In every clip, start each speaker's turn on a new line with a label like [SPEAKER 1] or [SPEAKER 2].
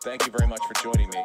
[SPEAKER 1] Thank you very much for joining me.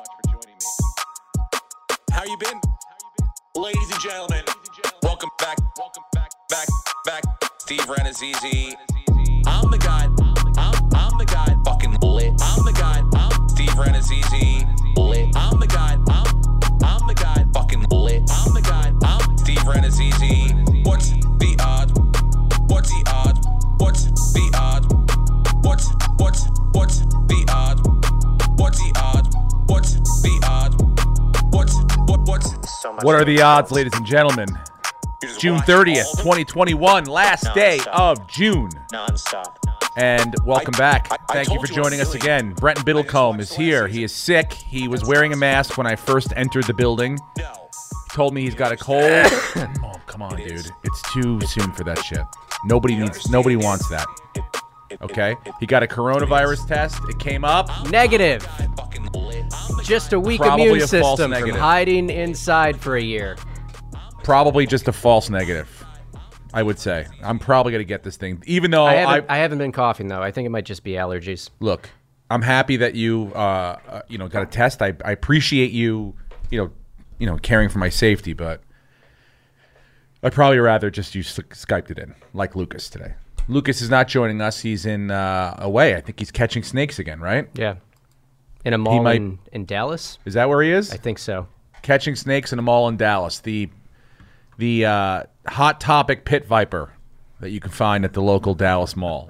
[SPEAKER 1] How you been? Ladies and gentlemen, welcome back. Steve Renazizi. I'm the guy. I'm the guy. Fucking lit. I'm the guy. Steve Renazizi. Lit. I'm the guy. I'm the guy. Fucking lit. I'm the guy. Steve Renazizi. What's the odds? What's the odds? What's the odds? What's the odds? What's the odds? What's the odds? What's
[SPEAKER 2] So much
[SPEAKER 3] What are the odds,
[SPEAKER 2] fun.
[SPEAKER 3] ladies and gentlemen?
[SPEAKER 1] You just
[SPEAKER 3] June
[SPEAKER 1] watch
[SPEAKER 3] 30th,
[SPEAKER 1] all of them?
[SPEAKER 3] 2021, last day
[SPEAKER 2] Non-stop.
[SPEAKER 3] of June.
[SPEAKER 2] Non-stop.
[SPEAKER 3] And welcome back.
[SPEAKER 1] I
[SPEAKER 3] Thank you
[SPEAKER 1] told
[SPEAKER 3] for
[SPEAKER 1] you I was
[SPEAKER 3] joining us
[SPEAKER 1] silly.
[SPEAKER 3] again. Brenton Biddlecombe is
[SPEAKER 1] watched the
[SPEAKER 3] here.
[SPEAKER 1] last
[SPEAKER 3] He is sick. He was wearing a mask when I first entered the building.
[SPEAKER 1] No.
[SPEAKER 3] Told me he's got a cold. Oh, come on, dude. It's too soon for that shit. Nobody wants that. Okay? He got a coronavirus test. It came up.
[SPEAKER 4] Negative.
[SPEAKER 1] Fucking lit.
[SPEAKER 4] Just a weak
[SPEAKER 3] Probably
[SPEAKER 4] immune
[SPEAKER 3] a false
[SPEAKER 4] system from
[SPEAKER 3] negative.
[SPEAKER 4] hiding inside for a year.
[SPEAKER 3] Probably just a false negative, I would say. I'm probably going to get this thing. Even though
[SPEAKER 4] I haven't been coughing though. I think it might just be allergies.
[SPEAKER 3] look, I'm happy that you got a test. I appreciate you caring for my safety, but I'd probably rather just you Skyped it in, like Lucas today. Lucas is not joining us. He's in away. I think he's catching snakes again, right?
[SPEAKER 4] Yeah. In a mall
[SPEAKER 3] might-
[SPEAKER 4] in Dallas?
[SPEAKER 3] Is that where he is?
[SPEAKER 4] I think so.
[SPEAKER 3] Catching snakes in a mall in Dallas. The Hot Topic pit viper that you can find at the local Dallas mall.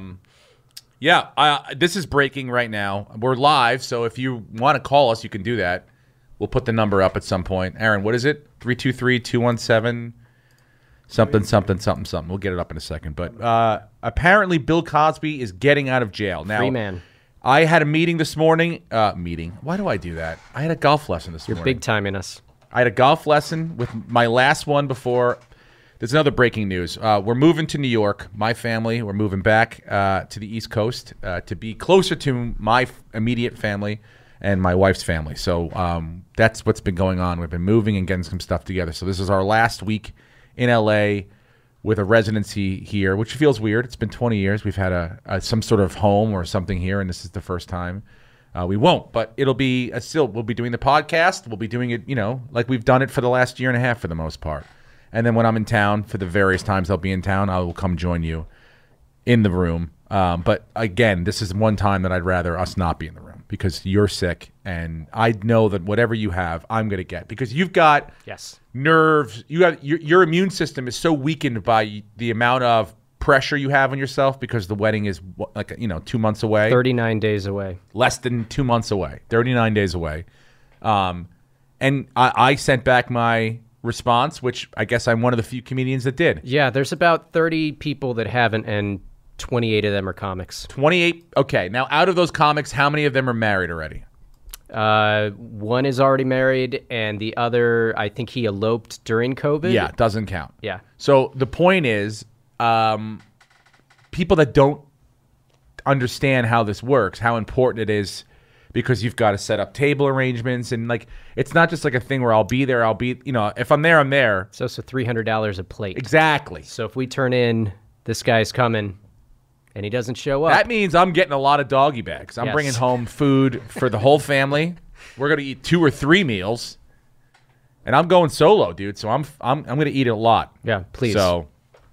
[SPEAKER 3] This is breaking right now. We're live, so if you want to call us, you can do that. We'll put the number up at some point. Aaron, what is it? 323-217 something. We'll get it up in a second. But apparently Bill Cosby is getting out of jail. Now,
[SPEAKER 4] Free man.
[SPEAKER 3] I had a meeting this morning. Why do I do that? I had a golf lesson this morning.
[SPEAKER 4] Big timing us.
[SPEAKER 3] I had a golf lesson with my last one before. There's another breaking news. We're moving to New York. My family, we're moving back to the East Coast to be closer to my immediate family and my wife's family. So that's what's been going on. We've been moving and getting some stuff together. So this is our last week in L.A. with a residency here, which feels weird. It's been 20 years. We've had some sort of home or something here, and this is the first time. We won't, but it'll be still. We'll be doing the podcast. We'll be doing it, like we've done it for the last year and a half for the most part. And then when I'm in town, for the various times I'll be in town, I will come join you in the room. But again, this is one time that I'd rather us not be in the room because you're sick, and I know that whatever you have, I'm going to get because you've got
[SPEAKER 4] Yes.
[SPEAKER 3] nerves. You have your immune system is so weakened by the amount of pressure you have on yourself because the wedding is 2 months away.
[SPEAKER 4] 39 days away.
[SPEAKER 3] Less than 2 months away, 39 days away. And I sent back my response, which I guess I'm one of the few comedians that did.
[SPEAKER 4] Yeah, there's about 30 people that haven't, and 28 of them are comics.
[SPEAKER 3] 28. Okay, now out of those comics, how many of them are married already?
[SPEAKER 4] One is already married, and the other, I think he eloped during COVID.
[SPEAKER 3] Yeah, doesn't count.
[SPEAKER 4] Yeah.
[SPEAKER 3] So the point is, people that don't understand how this works, how important it is, because you've got to set up table arrangements, and it's not just like a thing where I'll be there. If I'm there, I'm there.
[SPEAKER 4] It's also $300 a plate.
[SPEAKER 3] Exactly.
[SPEAKER 4] So if we turn in, this guy's coming, and he doesn't show up.
[SPEAKER 3] That means I'm getting a lot of doggy bags. I'm
[SPEAKER 4] Yes.
[SPEAKER 3] bringing home food for the whole family. We're gonna eat 2 or 3 meals, and I'm going solo, dude. So I'm gonna eat a lot.
[SPEAKER 4] Yeah, please.
[SPEAKER 3] So,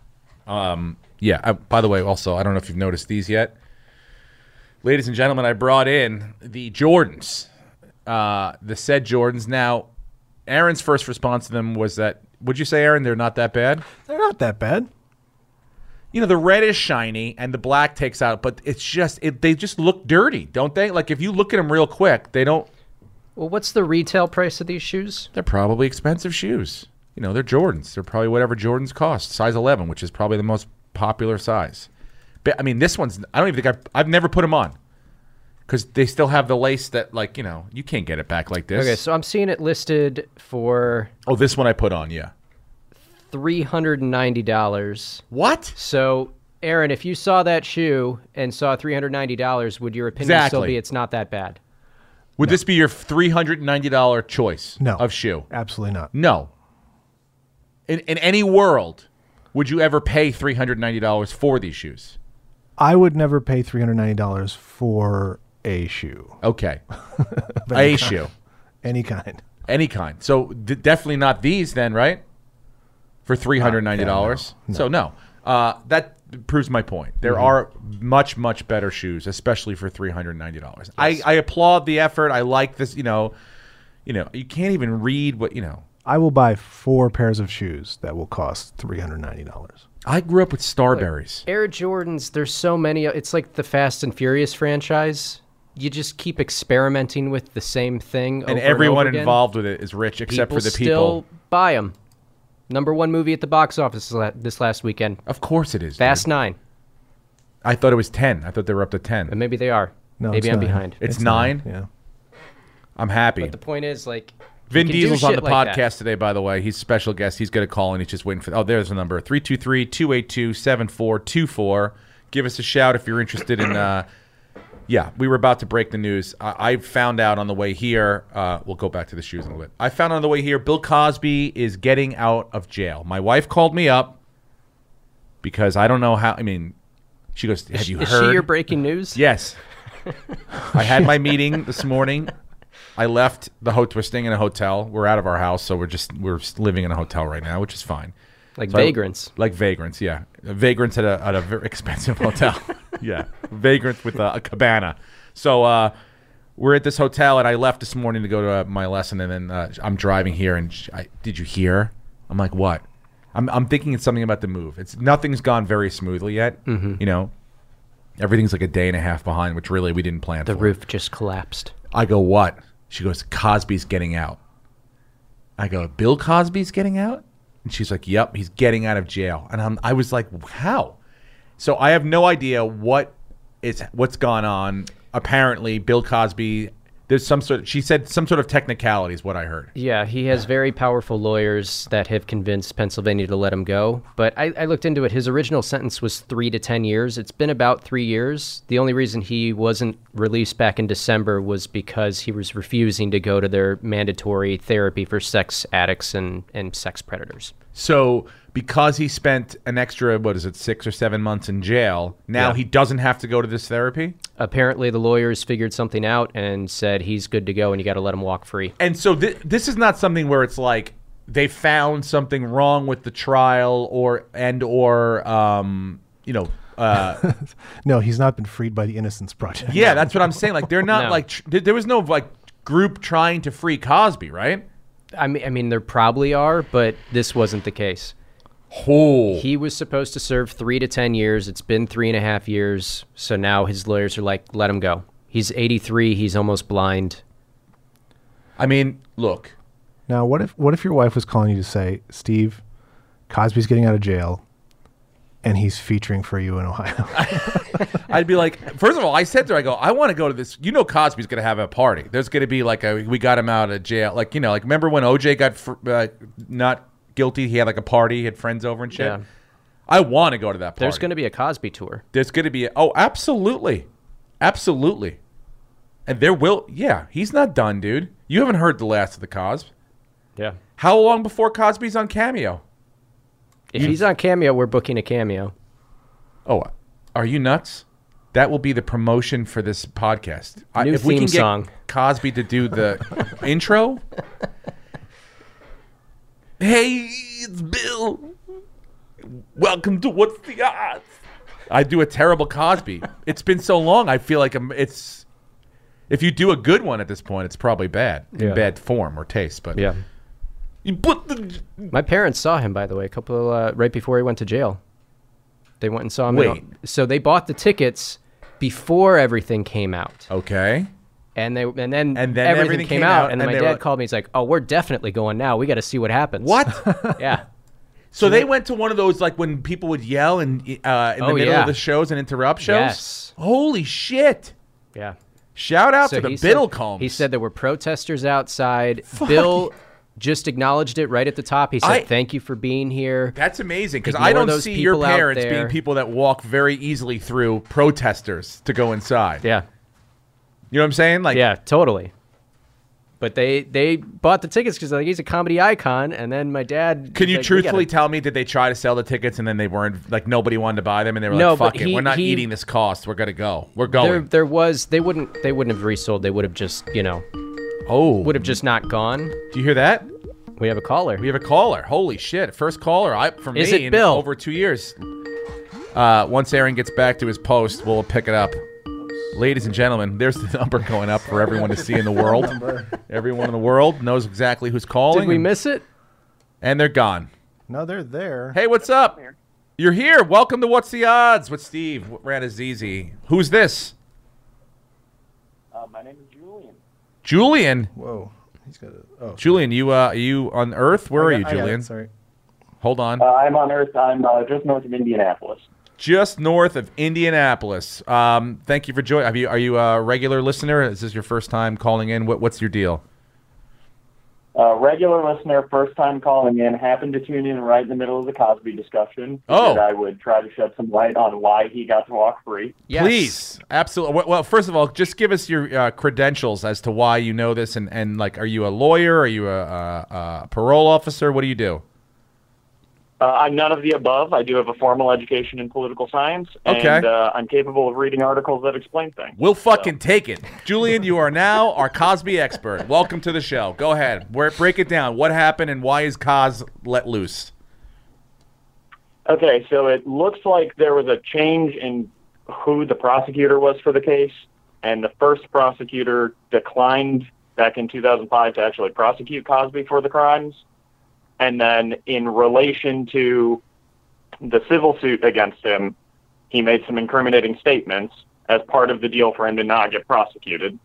[SPEAKER 3] by the way, also I don't know if you've noticed these yet, ladies and gentlemen. I brought in the Jordans, the said Jordans. Now, Aaron's first response to them was that, would you say, Aaron, they're not that bad?
[SPEAKER 5] They're not that bad.
[SPEAKER 3] The red is shiny and the black takes out, but it's just they just look dirty, don't they? Like if you look at them real quick, they don't.
[SPEAKER 4] Well, what's the retail price of these shoes?
[SPEAKER 3] They're probably expensive shoes. They're Jordans. They're probably whatever Jordans cost, size 11, which is probably the most popular size. But I mean, this one's. I don't even think I've never put them on because they still have the lace that you can't get it back like this.
[SPEAKER 4] Okay, so I'm seeing it listed for
[SPEAKER 3] Oh, this one I put on, yeah.
[SPEAKER 4] $390.
[SPEAKER 3] What?
[SPEAKER 4] So, Aaron, if you saw that shoe and saw $390, would your opinion still
[SPEAKER 3] Exactly.
[SPEAKER 4] be it's not that bad?
[SPEAKER 3] Would this be your $390 choice
[SPEAKER 5] No.
[SPEAKER 3] of shoe?
[SPEAKER 5] Absolutely not.
[SPEAKER 3] No. In any world, would you ever pay $390 for these shoes?
[SPEAKER 5] I would never pay $390 for
[SPEAKER 2] a shoe.
[SPEAKER 3] Okay.
[SPEAKER 2] Of
[SPEAKER 3] A shoe.
[SPEAKER 2] Any kind.
[SPEAKER 3] Any kind. So definitely not these then, right? For $390.
[SPEAKER 2] No.
[SPEAKER 3] So no. That proves my point. There are much, much better shoes, especially for $390. I applaud the effort. I like this, you can't even read what,
[SPEAKER 2] I will buy 4 pairs of shoes that will cost $390.
[SPEAKER 3] I grew up with Starberries.
[SPEAKER 4] Air Jordans, there's so many. It's like the Fast and Furious franchise. You just keep experimenting with the same thing
[SPEAKER 3] And
[SPEAKER 4] over
[SPEAKER 3] everyone
[SPEAKER 4] over again.
[SPEAKER 3] involved with it is rich except for the people.
[SPEAKER 4] Still buy them. #1 movie at the box office this last weekend.
[SPEAKER 3] Of course it is.
[SPEAKER 4] Fast
[SPEAKER 3] dude.
[SPEAKER 4] 9.
[SPEAKER 3] I thought it was 10. I thought they were up to 10.
[SPEAKER 4] But maybe they are.
[SPEAKER 2] No,
[SPEAKER 4] maybe
[SPEAKER 2] it's
[SPEAKER 4] I'm
[SPEAKER 2] 9.
[SPEAKER 4] behind.
[SPEAKER 3] It's 9?
[SPEAKER 2] Yeah.
[SPEAKER 3] I'm happy.
[SPEAKER 4] But the point is, like,
[SPEAKER 3] Vin
[SPEAKER 4] you can do
[SPEAKER 3] Diesel's on the
[SPEAKER 4] shit like
[SPEAKER 3] podcast
[SPEAKER 4] that.
[SPEAKER 3] today, by the way. He's a special guest. He's going to call and he's just waiting for... Oh, there's the number. 323-282-7424. Give us a shout if you're interested in... Yeah, we were about to break the news. I found out on the way here... we'll go back to the shoes in a little bit. I found out on the way here Bill Cosby is getting out of jail. My wife called me up because I don't know how... I mean, she goes, have you
[SPEAKER 4] Is
[SPEAKER 3] heard?
[SPEAKER 4] she your breaking news?
[SPEAKER 3] Yes. I had my meeting this morning. I left the hotel. We're staying in a hotel. We're out of our house, so we're living in a hotel right now, which is fine.
[SPEAKER 4] Like
[SPEAKER 3] So
[SPEAKER 4] vagrants.
[SPEAKER 3] Like vagrants, yeah. Vagrants at a very expensive hotel. Yeah. Vagrants with a cabana. So we're at this hotel, and I left this morning to go to my lesson, and then I'm driving here, and did you hear? I'm like, what? I'm thinking it's something about the move. Nothing's gone very smoothly yet. Mm-hmm. Everything's like a day and a half behind, which really we didn't plan for.
[SPEAKER 4] The roof just collapsed.
[SPEAKER 3] I go, what? She goes, Cosby's getting out. I go, Bill Cosby's getting out? And she's like, yep, he's getting out of jail. And I was like, how? So I have no idea what's gone on. Apparently, Bill Cosby, there's she said some sort of technicality is what I heard.
[SPEAKER 4] Yeah, he has very powerful lawyers that have convinced Pennsylvania to let him go. But I looked into it. His original sentence was 3 to 10 years. It's been about 3 years. The only reason he wasn't released back in December was because he was refusing to go to their mandatory therapy for sex addicts and sex predators.
[SPEAKER 3] So because he spent an extra, 6 or 7 months in jail, now
[SPEAKER 4] Yeah.
[SPEAKER 3] he doesn't have to go to this therapy?
[SPEAKER 4] Apparently, the lawyers figured something out and said he's good to go and you got to let him walk free.
[SPEAKER 3] And so this is not something where it's like they found something wrong with the trial or
[SPEAKER 2] No, he's not been freed by the Innocence Project.
[SPEAKER 3] yeah, that's what I'm saying. Like they're not
[SPEAKER 4] No.
[SPEAKER 3] like there was no like group trying to free Cosby, right?
[SPEAKER 4] I mean, there probably are, but this wasn't the case.
[SPEAKER 3] Oh,
[SPEAKER 4] He was supposed to serve 3 to 10 years. It's been 3.5 years. So now his lawyers are like, let him go. He's 83. He's almost blind.
[SPEAKER 3] I mean, look,
[SPEAKER 2] Now, what if your wife was calling you to say, Steve, Cosby's getting out of jail, and he's featuring for you in Ohio?
[SPEAKER 3] I'd be like, first of all, I said to her, I go, I want to go to this. Cosby's going to have a party. There's going to be like we got him out of jail. Like, remember when OJ got not guilty? He had like a party, he had friends over and shit.
[SPEAKER 4] Yeah.
[SPEAKER 3] I want to go to that party.
[SPEAKER 4] There's going to be a Cosby tour.
[SPEAKER 3] There's going to be absolutely. Absolutely. And he's not done, dude. You haven't heard the last of the Cosby.
[SPEAKER 4] Yeah.
[SPEAKER 3] How long before Cosby's on Cameo?
[SPEAKER 4] If he's on Cameo, we're booking a cameo.
[SPEAKER 3] Oh, are you nuts? That will be the promotion for this podcast.
[SPEAKER 4] New
[SPEAKER 3] if we can
[SPEAKER 4] theme song.
[SPEAKER 3] get Cosby to do the intro. Hey, it's Bill. Welcome to What's the Odds? I do a terrible Cosby. It's been so long. I feel like if you do a good one at this point, it's probably bad in
[SPEAKER 4] Yeah.
[SPEAKER 3] bad form or taste. But
[SPEAKER 4] Yeah.
[SPEAKER 3] you put the
[SPEAKER 4] My parents saw him, by the way, right before he went to jail. They went and saw him.
[SPEAKER 3] Wait.
[SPEAKER 4] So they bought the tickets before everything came out.
[SPEAKER 3] okay.
[SPEAKER 4] And then
[SPEAKER 3] everything
[SPEAKER 4] everything came out, and then
[SPEAKER 3] and
[SPEAKER 4] my
[SPEAKER 3] they
[SPEAKER 4] dad
[SPEAKER 3] were-
[SPEAKER 4] called me. He's like, "Oh, we're definitely going now. We got to see what happens."
[SPEAKER 3] What?
[SPEAKER 4] Yeah.
[SPEAKER 3] So they went to one of those like when people would yell in the middle
[SPEAKER 4] yeah.
[SPEAKER 3] of the shows and interrupt shows.
[SPEAKER 4] Yes.
[SPEAKER 3] Holy shit!
[SPEAKER 4] Yeah.
[SPEAKER 3] Shout out to the
[SPEAKER 4] he
[SPEAKER 3] Biddlecombs.
[SPEAKER 4] He said there were protesters outside. Bill just acknowledged it right at the top. He said, "Thank you for being here."
[SPEAKER 3] That's amazing because
[SPEAKER 4] Ignore
[SPEAKER 3] I don't
[SPEAKER 4] those
[SPEAKER 3] see your
[SPEAKER 4] people out
[SPEAKER 3] parents
[SPEAKER 4] there.
[SPEAKER 3] being people that walk very easily through protesters to go inside.
[SPEAKER 4] Yeah.
[SPEAKER 3] You know what I'm saying? Like,
[SPEAKER 4] Yeah. Totally. But they bought the tickets because like he's a comedy icon, and then my dad.
[SPEAKER 3] Can you
[SPEAKER 4] like,
[SPEAKER 3] truthfully tell me, did they try to sell the tickets and then they weren't, like, nobody wanted to buy them and they were
[SPEAKER 4] No,
[SPEAKER 3] like, fuck
[SPEAKER 4] but
[SPEAKER 3] it, we're not eating this cost. We're gonna go. We're going.
[SPEAKER 4] There was they wouldn't have resold. They would have just would have just not gone.
[SPEAKER 3] Do you hear that?
[SPEAKER 4] We have a caller.
[SPEAKER 3] We have a caller. Holy shit! First caller for
[SPEAKER 4] Is
[SPEAKER 3] me
[SPEAKER 4] it Bill?
[SPEAKER 3] in over 2 years. Once Aaron gets back to his post, we'll pick it up. Ladies and gentlemen, there's the number going up for everyone to see in the world. Everyone in the world knows exactly who's calling.
[SPEAKER 4] Did we miss it?
[SPEAKER 3] And they're gone.
[SPEAKER 2] No, they're there.
[SPEAKER 3] Hey, what's up? You're here. Welcome to What's the Odds with Steve Ranazizi. Who's this?
[SPEAKER 5] My name is Julian.
[SPEAKER 3] Julian.
[SPEAKER 2] Whoa. He's got a. Oh,
[SPEAKER 3] Julian, are you on Earth? Where are you,
[SPEAKER 2] I got it,
[SPEAKER 3] Julian?
[SPEAKER 2] sorry.
[SPEAKER 3] Hold on.
[SPEAKER 5] I'm on Earth. I'm just north of Indianapolis.
[SPEAKER 3] Just north of Indianapolis. Thank you for joining. Are you a regular listener? Is this your first time calling in? What's your deal?
[SPEAKER 5] Regular listener, first time calling in, happened to tune in right in the middle of the Cosby discussion.
[SPEAKER 3] Oh.
[SPEAKER 5] Figured I would try to shed some light on why he got to walk free.
[SPEAKER 4] Yes.
[SPEAKER 3] Please, absolutely. Well, first of all, just give us your credentials as to why you know this, and like, are you a lawyer? Are you a parole officer? What do you do?
[SPEAKER 5] I'm none of the above. I do have a formal education in political science, and
[SPEAKER 3] Okay.
[SPEAKER 5] I'm capable of reading articles that explain things.
[SPEAKER 3] We'll fucking take it. Julian, you are now our Cosby expert. Welcome to the show. Go ahead. Break it down. What happened and why is Cos let loose?
[SPEAKER 5] Okay, so it looks like there was a change in who the prosecutor was for the case, and the first prosecutor declined back in 2005 to actually prosecute Cosby for the crimes. And then in relation to the civil suit against him, he made some incriminating statements as part of the deal for him to not get prosecuted.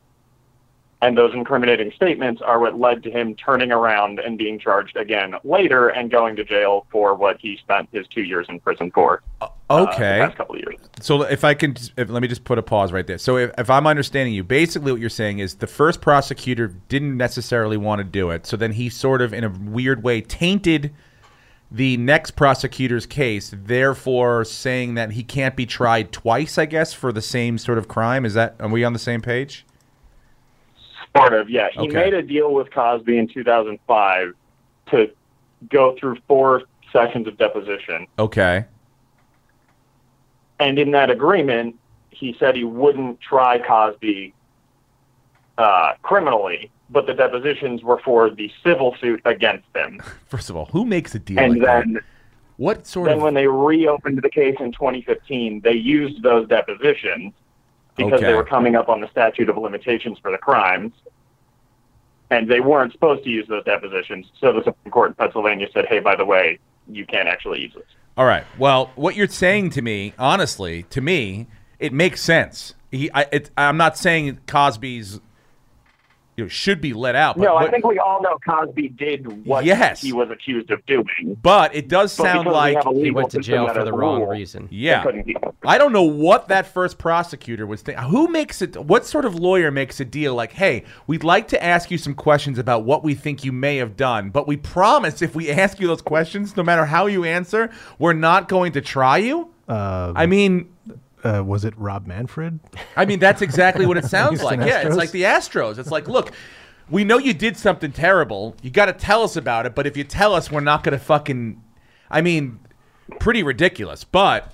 [SPEAKER 5] And those incriminating statements are what led to him turning around and being charged again later and going to jail for what he spent his 2 years in prison for.
[SPEAKER 3] Okay.
[SPEAKER 5] The past couple of years.
[SPEAKER 3] So if I can, let me just put a pause right there. So if I'm understanding you, basically what you're saying is the first prosecutor didn't necessarily want to do it. So then he sort of, in a weird way, tainted the next prosecutor's case, therefore saying that he can't be tried twice, I guess, for the same sort of crime. Are we on the same page?
[SPEAKER 5] Sort of, yeah. He
[SPEAKER 3] Okay.
[SPEAKER 5] made a deal with Cosby in 2005 to go through 4 sessions of deposition.
[SPEAKER 3] Okay.
[SPEAKER 5] And in that agreement, he said he wouldn't try Cosby criminally, but the depositions were for the civil suit against him.
[SPEAKER 3] First of all, who makes a deal
[SPEAKER 5] And
[SPEAKER 3] like
[SPEAKER 5] then,
[SPEAKER 3] that? What sort
[SPEAKER 5] then
[SPEAKER 3] of...
[SPEAKER 5] when they reopened the case in 2015, they used those depositions because
[SPEAKER 3] Okay.
[SPEAKER 5] they were coming up on the statute of limitations for the crimes. And they weren't supposed to use those depositions. So the Supreme Court in Pennsylvania said, hey, by the way, you can't actually use this.
[SPEAKER 3] All right. Well, what you're saying to me, honestly, to me, it makes sense. I'm not saying Cosby's should be let out. But
[SPEAKER 5] No, I think we all know Cosby did what
[SPEAKER 3] Yes.
[SPEAKER 5] he was accused of doing.
[SPEAKER 3] But it does
[SPEAKER 5] But
[SPEAKER 3] sound
[SPEAKER 5] because we
[SPEAKER 3] like
[SPEAKER 5] have a
[SPEAKER 4] He
[SPEAKER 5] legal
[SPEAKER 4] went to
[SPEAKER 5] system
[SPEAKER 4] jail
[SPEAKER 5] that
[SPEAKER 4] for
[SPEAKER 5] has
[SPEAKER 4] the wrong
[SPEAKER 5] rules,
[SPEAKER 4] reason.
[SPEAKER 3] Yeah.
[SPEAKER 5] it couldn't be.
[SPEAKER 3] I don't know what that first prosecutor was thinking. Who makes it? What sort of lawyer makes a deal like, hey, we'd like to ask you some questions about what we think you may have done, but we promise if we ask you those questions, no matter how you answer, we're not going to try you? I mean,
[SPEAKER 2] Was it Rob Manfred?
[SPEAKER 3] that's exactly what it sounds like.
[SPEAKER 2] Houston
[SPEAKER 3] Yeah, it's
[SPEAKER 2] Astros?
[SPEAKER 3] like the Astros. It's like, look, we know you did something terrible. You got to tell us about it, but if you tell us, we're not going to fucking... pretty ridiculous. But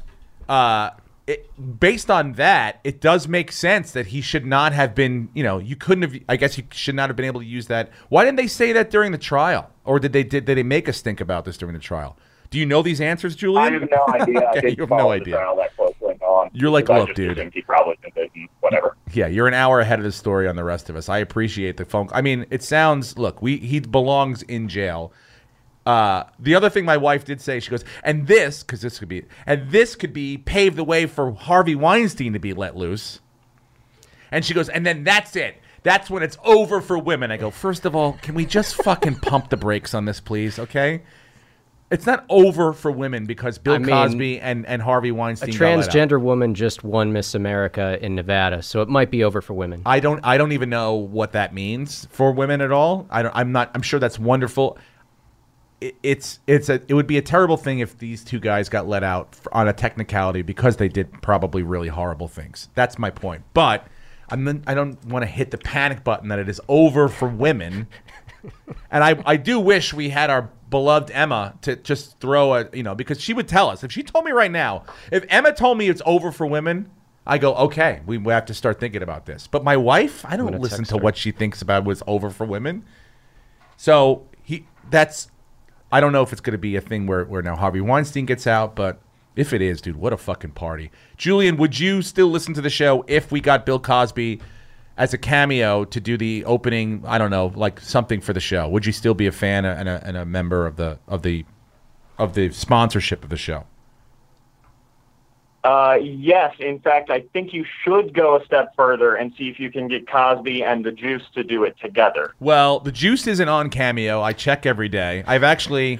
[SPEAKER 3] based on that, it does make sense that he should not have been, you couldn't have... I guess you should not have been able to use that. Why didn't they say that during the trial? Or did they make us think about this during the trial? Do you know these answers, Julian?
[SPEAKER 5] I have no idea. I
[SPEAKER 3] Okay,
[SPEAKER 5] didn't
[SPEAKER 3] you have no
[SPEAKER 5] follow the
[SPEAKER 3] idea.
[SPEAKER 5] trial that closely on.
[SPEAKER 3] You're like,
[SPEAKER 5] because I
[SPEAKER 3] look,
[SPEAKER 5] just
[SPEAKER 3] dude.
[SPEAKER 5] assumed he probably did it and whatever.
[SPEAKER 3] Yeah, you're an hour ahead of the story on the rest of us. I appreciate the phone. It sounds. Look, he belongs in jail. The other thing my wife did say, she goes, and this could be pave the way for Harvey Weinstein to be let loose. And she goes, and then that's it. That's when it's over for women. I go, first of all, can we just fucking pump the brakes on this, please? Okay. It's not over for women because Bill Cosby and Harvey
[SPEAKER 4] A
[SPEAKER 3] Weinstein got let out.
[SPEAKER 4] transgender woman just won Miss America in Nevada, so it might be over for women.
[SPEAKER 3] I don't even know what that means for women at all. I'm sure that's wonderful. It would be a terrible thing if these two guys got let out on a technicality because they did probably really horrible things. That's my point. But I don't want to hit the panic button that it is over for women. And I do wish we had our beloved Emma to just throw a, because she would tell us. If she told me right now, if Emma told me it's over for women, I go, okay, we have to start thinking about this. But my wife, I don't listen to what she thinks about was over for women. So I don't know if it's going to be a thing where now Harvey Weinstein gets out, but if it is, dude, what a fucking party. Julian, would you still listen to the show if we got Bill Cosby as a cameo to do the opening, I don't know, like something for the show? Would you still be a fan and a member of the sponsorship of the show?
[SPEAKER 5] Yes. In fact, I think you should go a step further and see if you can get Cosby and the Juice to do it together.
[SPEAKER 3] Well, the Juice isn't on Cameo. I check every day. I've actually...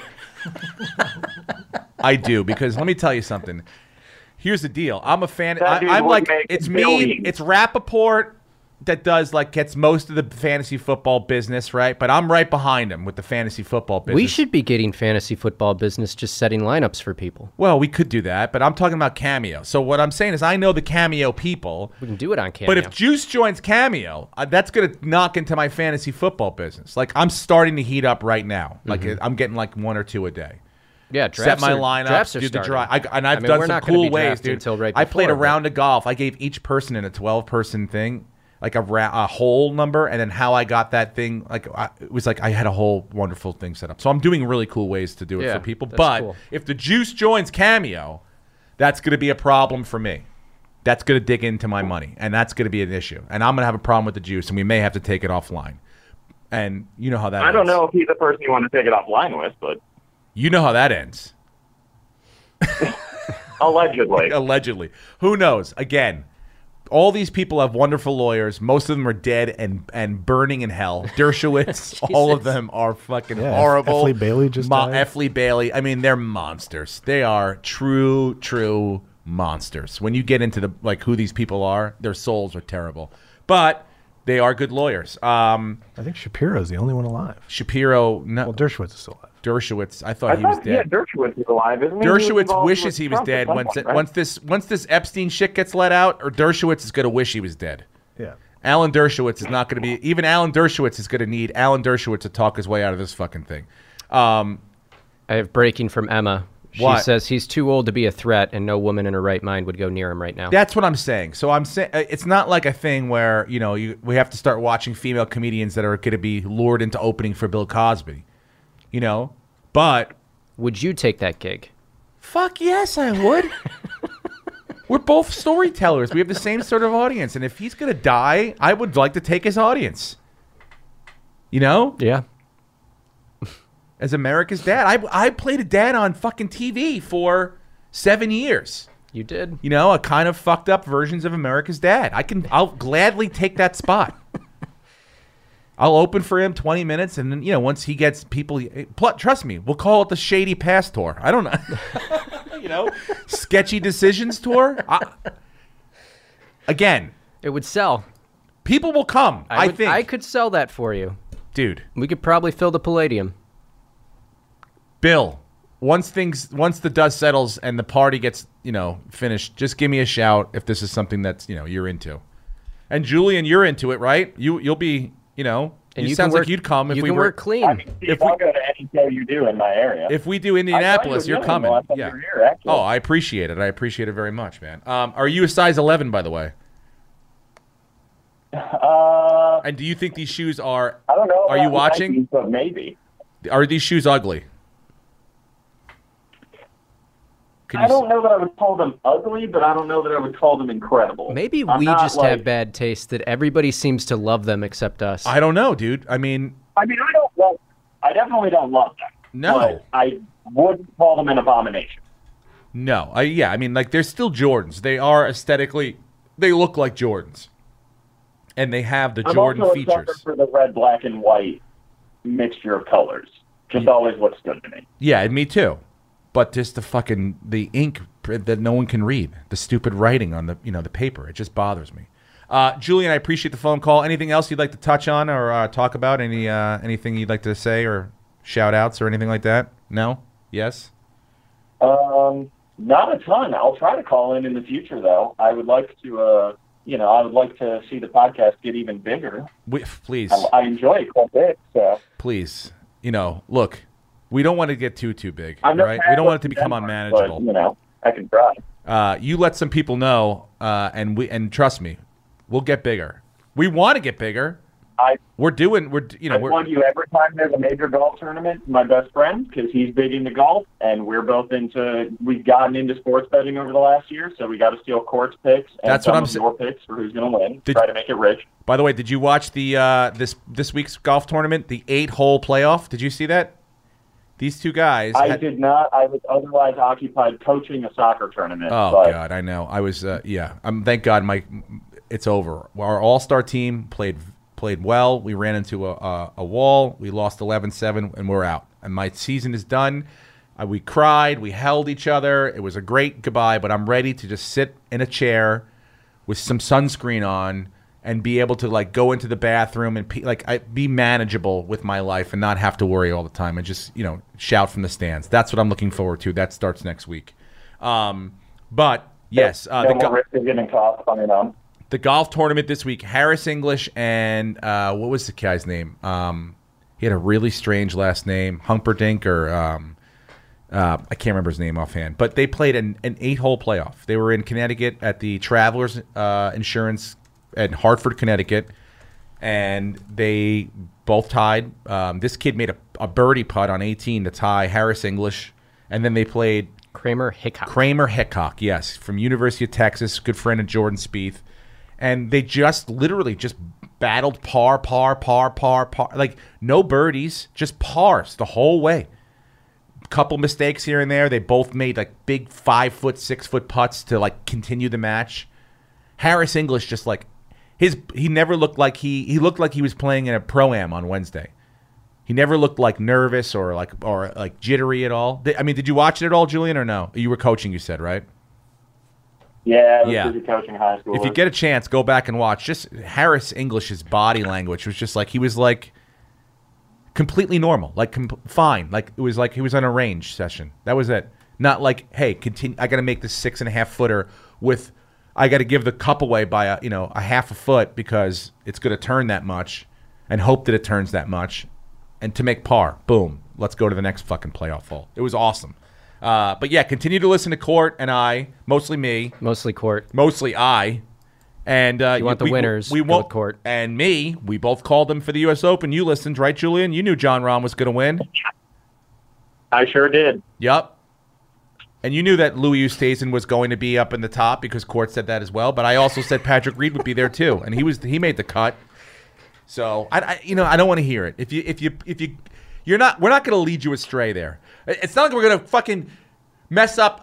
[SPEAKER 3] I do, because let me tell you something. Here's the deal. I'm a fan. I'm like, it's me. It's Rappaport that gets most of the fantasy football business, right? But I'm right behind him with the fantasy football business.
[SPEAKER 4] We should be getting fantasy football business just setting lineups for people.
[SPEAKER 3] Well, we could do that, but I'm talking about Cameo. So what I'm saying is I know the Cameo people.
[SPEAKER 4] We can do it on Cameo.
[SPEAKER 3] But if Juice joins Cameo, that's going to knock into my fantasy football business. Like, I'm starting to heat up right now. Like, I'm getting like 1 or 2 a day.
[SPEAKER 4] Yeah,
[SPEAKER 3] set my lineups, do the draw. I've done some cool ways, dude.
[SPEAKER 4] Right
[SPEAKER 3] I played a round of golf. I gave each person in a 12-person thing like a whole number, and then how I got that thing. Like it was like I had a whole wonderful thing set up. So I'm doing really cool ways to do it for people. But cool. If the Juice joins Cameo, that's going to be a problem for me. That's going to dig into my money, and that's going to be an issue. And I'm going to have a problem with the Juice, and we may have to take it offline. And you know how that.
[SPEAKER 5] I don't know if he's the person you want to take it offline with, but.
[SPEAKER 3] You know how that ends.
[SPEAKER 5] Allegedly.
[SPEAKER 3] Allegedly. Who knows? Again, all these people have wonderful lawyers. Most of them are dead and burning in hell. Dershowitz, all of them are fucking horrible.
[SPEAKER 2] F. Lee Bailey just died.
[SPEAKER 3] F. Lee Bailey. I mean, they're monsters. They are true monsters. When you get into who these people are, their souls are terrible. But they are good lawyers. I
[SPEAKER 2] think Shapiro's the only one alive.
[SPEAKER 3] Shapiro, no.
[SPEAKER 2] Well, Dershowitz is still alive.
[SPEAKER 3] Dershowitz, I thought he was dead.
[SPEAKER 5] Yeah, Dershowitz is alive, isn't he?
[SPEAKER 3] Dershowitz wishes he was dead once this Epstein shit gets let out, or Dershowitz is going to wish he was dead.
[SPEAKER 2] Yeah.
[SPEAKER 3] Alan Dershowitz is not going to be... Even Alan Dershowitz is going to need Alan Dershowitz to talk his way out of this fucking thing.
[SPEAKER 4] I have breaking from Emma. She says he's too old to be a threat, and no woman in her right mind would go near him right now.
[SPEAKER 3] That's what I'm saying. So I'm saying it's not like a thing where we have to start watching female comedians that are going to be lured into opening for Bill Cosby. But
[SPEAKER 4] would you take that gig?
[SPEAKER 3] Fuck yes, I would. We're both storytellers. We have the same sort of audience, and if he's going to die, I would like to take his audience.
[SPEAKER 4] Yeah.
[SPEAKER 3] As America's Dad, I played a dad on fucking TV for 7 years.
[SPEAKER 4] You did.
[SPEAKER 3] A kind of fucked up versions of America's Dad. I'll gladly take that spot. I'll open for him 20 minutes, and then, once he gets people... Trust me, we'll call it the Shady Pass Tour. I don't know. Sketchy Decisions Tour. Again.
[SPEAKER 4] It would sell.
[SPEAKER 3] People will come, I think.
[SPEAKER 4] I could sell that for you.
[SPEAKER 3] Dude.
[SPEAKER 4] We could probably fill the Palladium.
[SPEAKER 3] Bill, once the dust settles and the party gets, finished, just give me a shout if this is something that's, you're into. And Julian, you're into it, right? You'll be... and it sounds like you'd come if we
[SPEAKER 4] can
[SPEAKER 3] were
[SPEAKER 4] work clean.
[SPEAKER 5] I'll go to any show you do in my area.
[SPEAKER 3] If we do Indianapolis, you're coming.
[SPEAKER 5] Yeah. Here,
[SPEAKER 3] I appreciate it. I appreciate it very much, man. Are you a size 11, by the way? And do you think these shoes are?
[SPEAKER 5] I don't know.
[SPEAKER 3] Are you watching?
[SPEAKER 5] Nike, but maybe.
[SPEAKER 3] Are these shoes ugly?
[SPEAKER 5] I don't know that I would call them ugly, but I don't know that I would call them incredible.
[SPEAKER 4] Maybe we just have bad taste that everybody seems to love them except us.
[SPEAKER 3] I don't know, dude. I
[SPEAKER 5] definitely don't love them.
[SPEAKER 3] No.
[SPEAKER 5] But I wouldn't call them an abomination.
[SPEAKER 3] No. They're still Jordans. They are aesthetically, they look like Jordans. And they have the Jordan features.
[SPEAKER 5] I'm also a sucker for the red, black, and white mixture of colors. Just always looks good to me.
[SPEAKER 3] Yeah, me too. But just the ink that no one can read, the stupid writing on the the paper, it just bothers me. Julian, I appreciate the phone call. Anything else you'd like to touch on or talk about? Anything you'd like to say or shout outs or anything like that? No? Yes?
[SPEAKER 5] Not a ton. I'll try to call in the future, though. I would like to I would like to see the podcast get even bigger.
[SPEAKER 3] Please.
[SPEAKER 5] I enjoy it quite a bit. So.
[SPEAKER 3] Please. Look, we don't want to get too big,
[SPEAKER 5] I'm
[SPEAKER 3] right? We don't want it to become unmanageable.
[SPEAKER 5] But, I can try.
[SPEAKER 3] You let some people know, and trust me, we'll get bigger. We want to get bigger.
[SPEAKER 5] I
[SPEAKER 3] want you
[SPEAKER 5] every time there's a major golf tournament. My best friend, because he's big into golf, and we've gotten into sports betting over the last year, so we got to steal Court's picks and
[SPEAKER 3] That's
[SPEAKER 5] some
[SPEAKER 3] what I'm
[SPEAKER 5] of your picks for who's going to win. Try to make it rich.
[SPEAKER 3] By the way, did you watch the this week's golf tournament, the 8-hole playoff? Did you see that? These two guys.
[SPEAKER 5] I did not. I was otherwise occupied coaching a soccer tournament.
[SPEAKER 3] Oh God, I know. I was. Thank God, it's over. Our all-star team played well. We ran into a wall. We lost 11-7, and we're out. And my season is done. We cried. We held each other. It was a great goodbye, but I'm ready to just sit in a chair with some sunscreen on and be able to go into the bathroom and be manageable with my life and not have to worry all the time and just shout from the stands. That's what I'm looking forward to. That starts next week. But yes,
[SPEAKER 5] risk of getting caught on your own.
[SPEAKER 3] The golf tournament this week, Harris English and what was the guy's name? He had a really strange last name, Humperdinck or I can't remember his name offhand. But they played an 8-hole playoff. They were in Connecticut at the Travelers Insurance in Hartford, Connecticut, and they both tied. This kid made a birdie putt on 18 to tie Harris English, and then they played
[SPEAKER 4] Kramer Hickok.
[SPEAKER 3] Kramer Hickok, yes, from University of Texas, good friend of Jordan Spieth. And they literally battled par. Like, no birdies, just pars the whole way. Couple mistakes here and there. They both made, big 5-foot, 6-foot putts to, continue the match. Harris English he never looked like he looked like he was playing in a pro-am on Wednesday. He never looked nervous or jittery at all. Did you watch it at all, Julian, or no? You were coaching, you said, right?
[SPEAKER 5] Yeah, I was busy coaching high school.
[SPEAKER 3] If you get a chance, go back and watch. Just Harris English's body language was just he was completely normal, fine. It was he was on a range session. That was it. Not hey, continue. I got to make this 6.5 footer with. I got to give the cup away by a half a foot because it's going to turn that much, and hope that it turns that much, and to make par. Boom. Let's go to the next fucking playoff hole. It was awesome. But yeah, continue to listen to Court and I, mostly me.
[SPEAKER 4] Mostly Court.
[SPEAKER 3] Mostly I. And
[SPEAKER 4] you want the winners,
[SPEAKER 3] we won't,
[SPEAKER 4] Court.
[SPEAKER 3] And me, we both called him for the U.S. Open. You listened, right, Julian? You knew John Rahm was going to win.
[SPEAKER 5] I sure did.
[SPEAKER 3] Yep. And you knew that Louis Oosthuizen was going to be up in the top because Court said that as well. But I also said Patrick Reed would be there too, and he made the cut. So I don't want to hear it. We're not going to lead you astray there. It's not like we're going to fucking mess up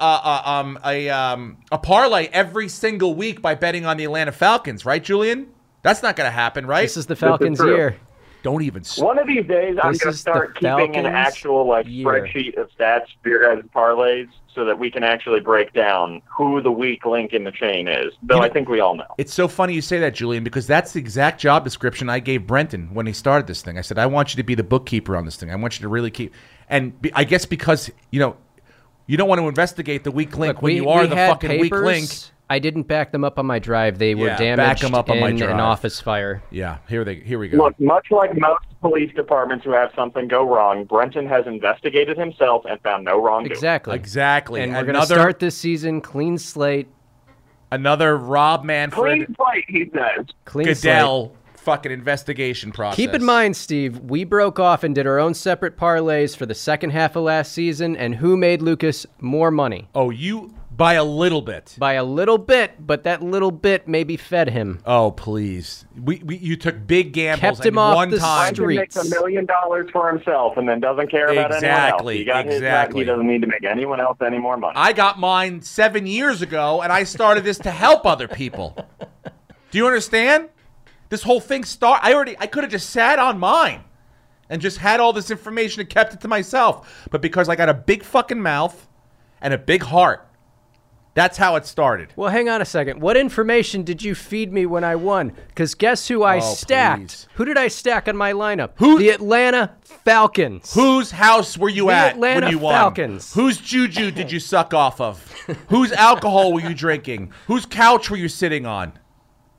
[SPEAKER 3] a parlay every single week by betting on the Atlanta Falcons, right, Julian? That's not going to happen, right?
[SPEAKER 4] This is the Falcons' year.
[SPEAKER 3] Don't even.
[SPEAKER 5] One of these days, I'm going to start keeping an actual spreadsheet of stats for your guys' parlays so that we can actually break down who the weak link in the chain is. Though I think we all know.
[SPEAKER 3] It's so funny you say that, Julian, because that's the exact job description I gave Brenton when he started this thing. I said, I want you to be the bookkeeper on this thing. I want you to really keep. And I guess because you don't want to investigate the weak link when you are the fucking weak link.
[SPEAKER 4] I didn't back them up on my drive. They were damaged in an office fire.
[SPEAKER 3] Yeah, here we go.
[SPEAKER 5] Look, much like most police departments who have something go wrong, Brenton has investigated himself and found no wrongdoing.
[SPEAKER 3] Exactly.
[SPEAKER 4] And we're going to start this season clean slate.
[SPEAKER 3] Another Rob Manfred.
[SPEAKER 5] Clean slate, he says.
[SPEAKER 3] Goodell fucking investigation process.
[SPEAKER 4] Keep in mind, Steve, we broke off and did our own separate parlays for the second half of last season, and who made Lucas more money?
[SPEAKER 3] Oh, you... By a little bit.
[SPEAKER 4] By a little bit, but that little bit maybe fed him.
[SPEAKER 3] Oh, please. You took big gambles.
[SPEAKER 4] Kept him off the streets.
[SPEAKER 5] He makes $1 million for himself and then doesn't care about anyone else. He got his back. He doesn't need to make anyone else any more money.
[SPEAKER 3] I got mine 7 years ago, and I started this to help other people. Do you understand? This whole thing I could have just sat on mine and just had all this information and kept it to myself. But because I got a big fucking mouth and a big heart, that's how it started.
[SPEAKER 4] Well, hang on a second. What information did you feed me when I won? Because guess who I stacked?
[SPEAKER 3] Please.
[SPEAKER 4] Who did I stack on my lineup? The Atlanta Falcons.
[SPEAKER 3] Whose house were you at
[SPEAKER 4] Atlanta
[SPEAKER 3] when you won?
[SPEAKER 4] Falcons.
[SPEAKER 3] Whose juju did you suck off of? Whose alcohol were you drinking? Whose couch were you sitting on?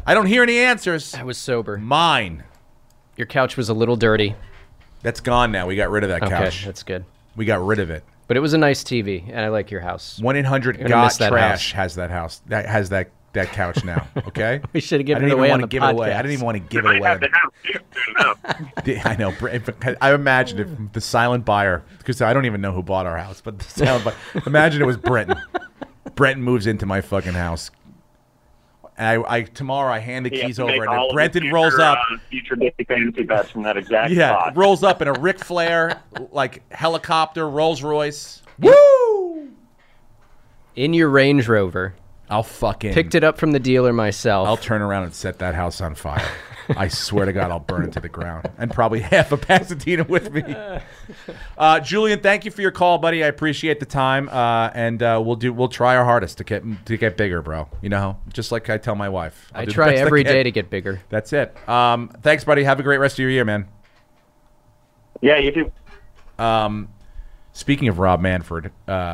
[SPEAKER 3] I don't hear any answers.
[SPEAKER 4] I was sober.
[SPEAKER 3] Mine.
[SPEAKER 4] Your couch was a little dirty.
[SPEAKER 3] That's gone now. We got rid of that
[SPEAKER 4] Okay,
[SPEAKER 3] couch.
[SPEAKER 4] that's good.
[SPEAKER 3] We got rid of it.
[SPEAKER 4] But it was a nice TV, and I like your house.
[SPEAKER 3] 1-800
[SPEAKER 4] gonna
[SPEAKER 3] got
[SPEAKER 4] miss that
[SPEAKER 3] trash
[SPEAKER 4] house.
[SPEAKER 3] has that house. That has that couch now. Okay.
[SPEAKER 4] We should have
[SPEAKER 3] I
[SPEAKER 4] given
[SPEAKER 3] didn't
[SPEAKER 4] it
[SPEAKER 3] even
[SPEAKER 4] away on
[SPEAKER 3] want
[SPEAKER 4] the
[SPEAKER 3] to give it away.
[SPEAKER 4] podcast.
[SPEAKER 3] I didn't even want to give
[SPEAKER 5] They
[SPEAKER 3] it
[SPEAKER 5] might have
[SPEAKER 3] away.
[SPEAKER 5] the house too, soon enough.
[SPEAKER 3] I know. I imagine if the silent buyer, because I don't even know who bought our house, but the silent buyer. Imagine it was Brenton. Brenton moves into my fucking house. And I tomorrow I hand the
[SPEAKER 5] He has
[SPEAKER 3] keys
[SPEAKER 5] to make
[SPEAKER 3] over, and
[SPEAKER 5] all
[SPEAKER 3] then
[SPEAKER 5] of his
[SPEAKER 3] Brenton
[SPEAKER 5] future,
[SPEAKER 3] rolls up.
[SPEAKER 5] Future Disney fantasy bets from that exact
[SPEAKER 3] Yeah,
[SPEAKER 5] spot.
[SPEAKER 3] rolls up in a Ric Flair like helicopter, Rolls Royce. Woo!
[SPEAKER 4] In your Range Rover.
[SPEAKER 3] I'll fucking
[SPEAKER 4] Picked it up from the dealer myself.
[SPEAKER 3] I'll turn around and set that house on fire. I swear to God, I'll burn it to the ground, and probably half of Pasadena with me. Julian, thank you for your call, buddy. I appreciate the time, and we'll try our hardest to get bigger, bro. You know, just like I tell my wife. I'll
[SPEAKER 4] I
[SPEAKER 3] do the
[SPEAKER 4] try
[SPEAKER 3] best
[SPEAKER 4] every
[SPEAKER 3] can.
[SPEAKER 4] day to get bigger.
[SPEAKER 3] That's it. Thanks, buddy. Have a great rest of your year, man.
[SPEAKER 5] Yeah, you too.
[SPEAKER 3] Speaking of Rob Manfred,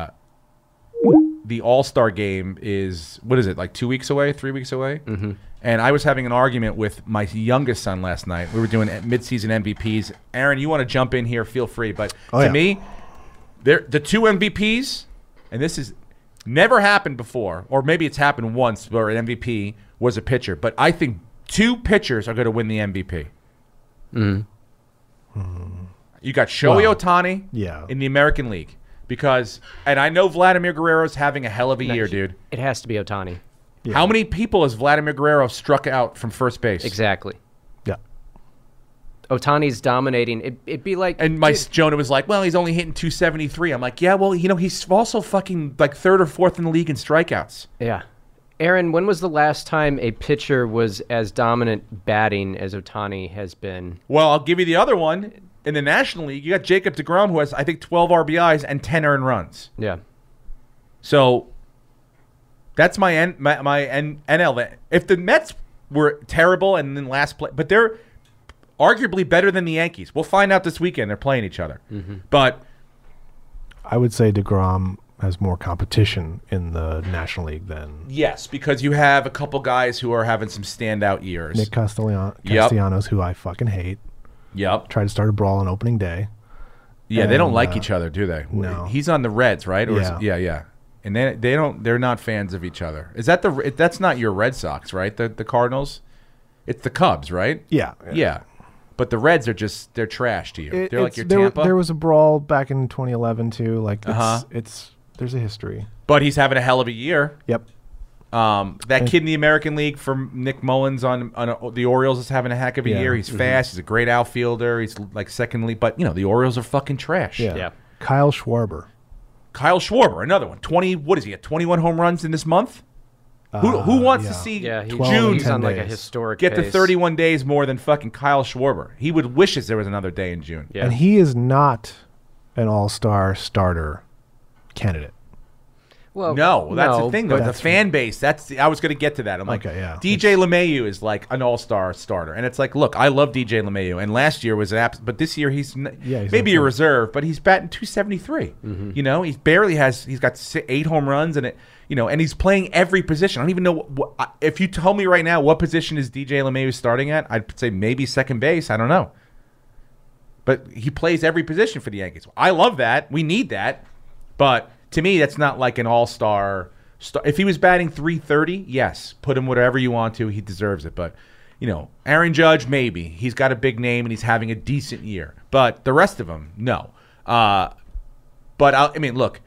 [SPEAKER 3] the All-Star game is, what is it, like 2 weeks away, 3 weeks away? Mm-hmm. And I was having an argument with my youngest son last night. We were doing mid-season MVPs. Aaron, you want to jump in here, feel free. But to me, the two MVPs, and this has never happened before, or maybe it's happened once where an MVP was a pitcher. But I think two pitchers are going to win the MVP. You got Shohei Ohtani in the American League. Because, and I know Vladimir Guerrero's having a hell of a year, dude.
[SPEAKER 4] It has to be Ohtani.
[SPEAKER 2] Yeah.
[SPEAKER 3] How many people has Vladimir Guerrero struck out from first base?
[SPEAKER 4] Exactly.
[SPEAKER 2] Yeah.
[SPEAKER 4] Ohtani's dominating. It'd be like...
[SPEAKER 3] And my
[SPEAKER 4] dude,
[SPEAKER 3] Jonah was like, well, he's only hitting 273. I'm like, yeah, well, you know, he's also fucking like third or fourth in the league in strikeouts.
[SPEAKER 4] Yeah. Aaron, when was the last time a pitcher was as dominant batting as Ohtani has been?
[SPEAKER 3] Well, I'll give you the other one. In the National League, you got Jacob deGrom, who has, I think, 12 RBIs and 10 earned runs.
[SPEAKER 4] Yeah.
[SPEAKER 3] So that's my NL. If the Mets were terrible and in last place, but they're arguably better than the Yankees. We'll find out this weekend. They're playing each other. Mm-hmm. But
[SPEAKER 2] I would say DeGrom has more competition in the National League than
[SPEAKER 3] yes, because you have a couple guys who are having some standout years.
[SPEAKER 2] Nick Castellanos, who I fucking hate.
[SPEAKER 3] Yep.
[SPEAKER 2] Tried to start a brawl on opening day.
[SPEAKER 3] Yeah, they don't
[SPEAKER 2] And,
[SPEAKER 3] like each other, do they?
[SPEAKER 2] no.
[SPEAKER 3] He's on the Reds, right? Or
[SPEAKER 2] Yeah.
[SPEAKER 3] yeah. And they're not fans of each other. Is that that's not your Red Sox, right? The Cardinals? It's the Cubs, right?
[SPEAKER 2] Yeah.
[SPEAKER 3] Yeah. But the Reds are they're trash to you. They're like your Tampa.
[SPEAKER 2] There was a brawl back in 2011 too. Like
[SPEAKER 3] Uh-huh.
[SPEAKER 2] there's a history.
[SPEAKER 3] But he's having a hell of a year.
[SPEAKER 2] Yep.
[SPEAKER 3] That kid in the American League from Nick Mullins on the Orioles is having a heck of a
[SPEAKER 2] Yeah.
[SPEAKER 3] year. He's fast. He's a great outfielder. He's like second league. But, you know, the Orioles are fucking trash.
[SPEAKER 2] Yeah.
[SPEAKER 4] Yeah.
[SPEAKER 2] Kyle Schwarber.
[SPEAKER 3] Kyle Schwarber, another one. 21 home runs in this month? Who wants to see
[SPEAKER 4] Yeah,
[SPEAKER 3] June
[SPEAKER 4] he's on like a
[SPEAKER 2] days.
[SPEAKER 4] historic
[SPEAKER 3] get to
[SPEAKER 4] pace.
[SPEAKER 3] 31 days more than fucking Kyle Schwarber? He would wishes there was another day in June.
[SPEAKER 4] Yeah.
[SPEAKER 2] And he is not an all-star starter candidate.
[SPEAKER 4] Well,
[SPEAKER 3] No, that's the thing, though.
[SPEAKER 2] but-
[SPEAKER 3] The fan base, I was going to get to that. I'm like,
[SPEAKER 2] Okay, yeah.
[SPEAKER 3] DJ LeMahieu is like an all-star starter. And it's like, look, I love DJ LeMahieu. And last year was but this year he's
[SPEAKER 2] he's
[SPEAKER 3] maybe a
[SPEAKER 2] okay.
[SPEAKER 3] reserve, but he's batting 273. You know, he's got 8 home runs and and he's playing every position. I don't even know if you tell me right now what position is DJ LeMahieu starting at, I'd say maybe second base. I don't know. But he plays every position for the Yankees. I love that. We need that. But to me, that's not like an all-star. If he was batting 330, yes, put him whatever you want to. He deserves it. But, Aaron Judge, maybe. He's got a big name and he's having a decent year. But the rest of them, no. But, look,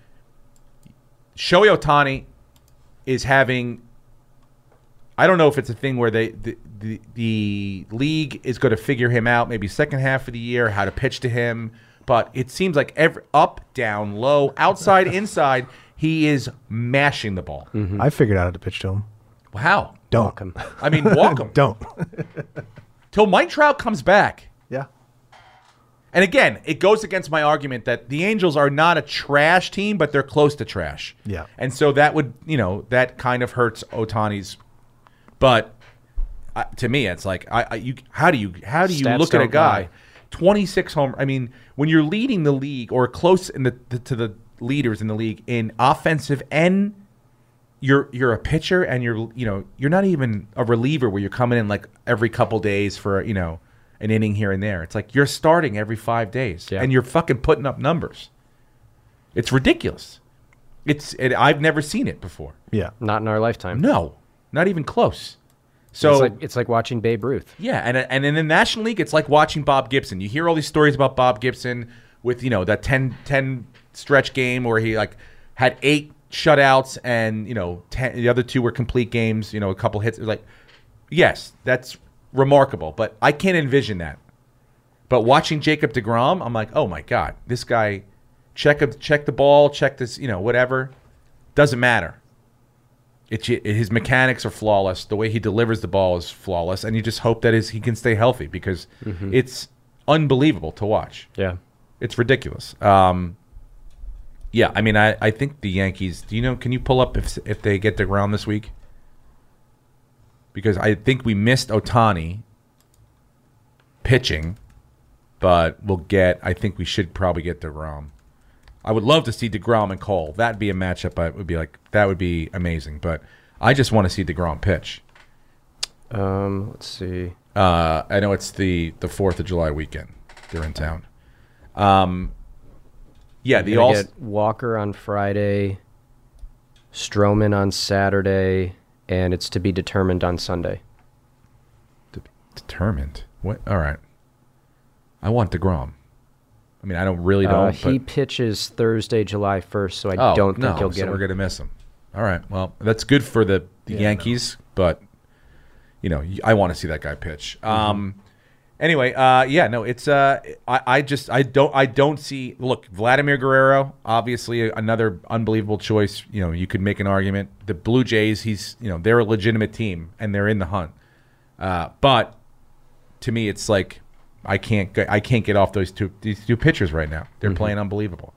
[SPEAKER 3] Shohei Ohtani is having – I don't know if it's a thing where the league is going to figure him out maybe second half of the year, how to pitch to him. But it seems like every up, down, low, outside, inside, he is mashing the ball.
[SPEAKER 2] I figured out how to pitch to him.
[SPEAKER 3] How?
[SPEAKER 2] Don't.
[SPEAKER 4] Walk him.
[SPEAKER 3] I mean, walk him.
[SPEAKER 2] Don't.
[SPEAKER 3] Till Mike Trout comes back.
[SPEAKER 2] Yeah.
[SPEAKER 3] And again, it goes against my argument that the Angels are not a trash team, but they're close to trash.
[SPEAKER 2] Yeah.
[SPEAKER 3] And so that would, that kind of hurts Ohtani's. But to me, it's like, how do you
[SPEAKER 4] Stats
[SPEAKER 3] look at a
[SPEAKER 4] don't
[SPEAKER 3] guy,
[SPEAKER 4] lie.
[SPEAKER 3] 26 home? I mean, when you're leading the league or close to the leaders in the league in offensive and you're a pitcher and you're not even a reliever where you're coming in like every couple days for an inning here and there. It's like you're starting every 5 days and you're fucking putting up numbers. It's ridiculous. I've never seen it before.
[SPEAKER 2] Yeah.
[SPEAKER 4] Not in our lifetime.
[SPEAKER 3] No, not even close. So
[SPEAKER 4] it's like watching Babe Ruth.
[SPEAKER 3] Yeah, and in the National League, it's like watching Bob Gibson. You hear all these stories about Bob Gibson with that 10 stretch game where he like had 8 shutouts and 10, the other 2 were complete games. A couple hits. Like, yes, that's remarkable, but I can't envision that. But watching Jacob deGrom, I'm like, oh my god, this guy, check the ball, check this, whatever, doesn't matter. His mechanics are flawless. The way he delivers the ball is flawless, and you just hope that he can stay healthy because it's unbelievable to watch.
[SPEAKER 4] Yeah,
[SPEAKER 3] it's ridiculous. Yeah, I mean, I think the Yankees. Can you pull up if they get DeGrom this week? Because I think we missed Ohtani pitching, but I think we should probably get DeGrom. I would love to see DeGrom and Cole. That'd be a matchup. That would be amazing. But I just want to see DeGrom pitch.
[SPEAKER 4] Let's see.
[SPEAKER 3] I know it's the 4th of July weekend. They're in town. Yeah,
[SPEAKER 4] get Walker on Friday, Stroman on Saturday, and it's to be determined on Sunday.
[SPEAKER 3] Determined? What? All right. I want DeGrom. I mean, I don't.
[SPEAKER 4] He pitches Thursday, July 1st, so I don't think he'll get him.
[SPEAKER 3] We're going to miss him. All right. Well, that's good for the Yankees, but I want to see that guy pitch. Anyway, it's I don't see. Look, Vladimir Guerrero, obviously another unbelievable choice. You could make an argument. The Blue Jays, they're a legitimate team and they're in the hunt. But to me, it's like I can't get off these two pitchers right now. They're playing unbelievable.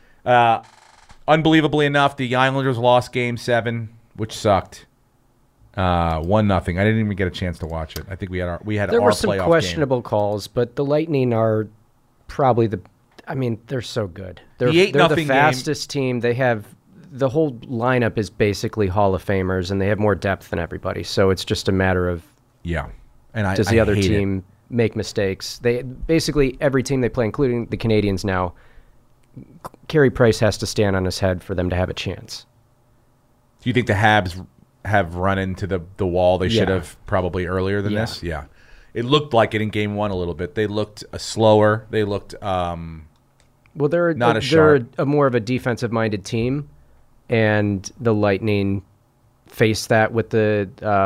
[SPEAKER 3] Unbelievably enough, the Islanders lost Game 7, which sucked. 1-0. I didn't even get a chance to watch it. I think we had our
[SPEAKER 4] There were some
[SPEAKER 3] playoff
[SPEAKER 4] questionable
[SPEAKER 3] game.
[SPEAKER 4] calls, but the Lightning are probably they're so good. They're
[SPEAKER 3] The 8-0
[SPEAKER 4] the fastest team. They have the whole lineup is basically Hall of Famers, and they have more depth than everybody. So it's just a matter of
[SPEAKER 3] does
[SPEAKER 4] the other team make mistakes? They basically every team they play, including the Canadians now, Carey Price has to stand on his head for them to have a chance.
[SPEAKER 3] Do you think the Habs have run into the wall they should have probably earlier than this? Yeah. It looked like it in Game 1 a little bit. They looked slower. They looked
[SPEAKER 4] they're a more of a defensive-minded team, and the Lightning faced that with the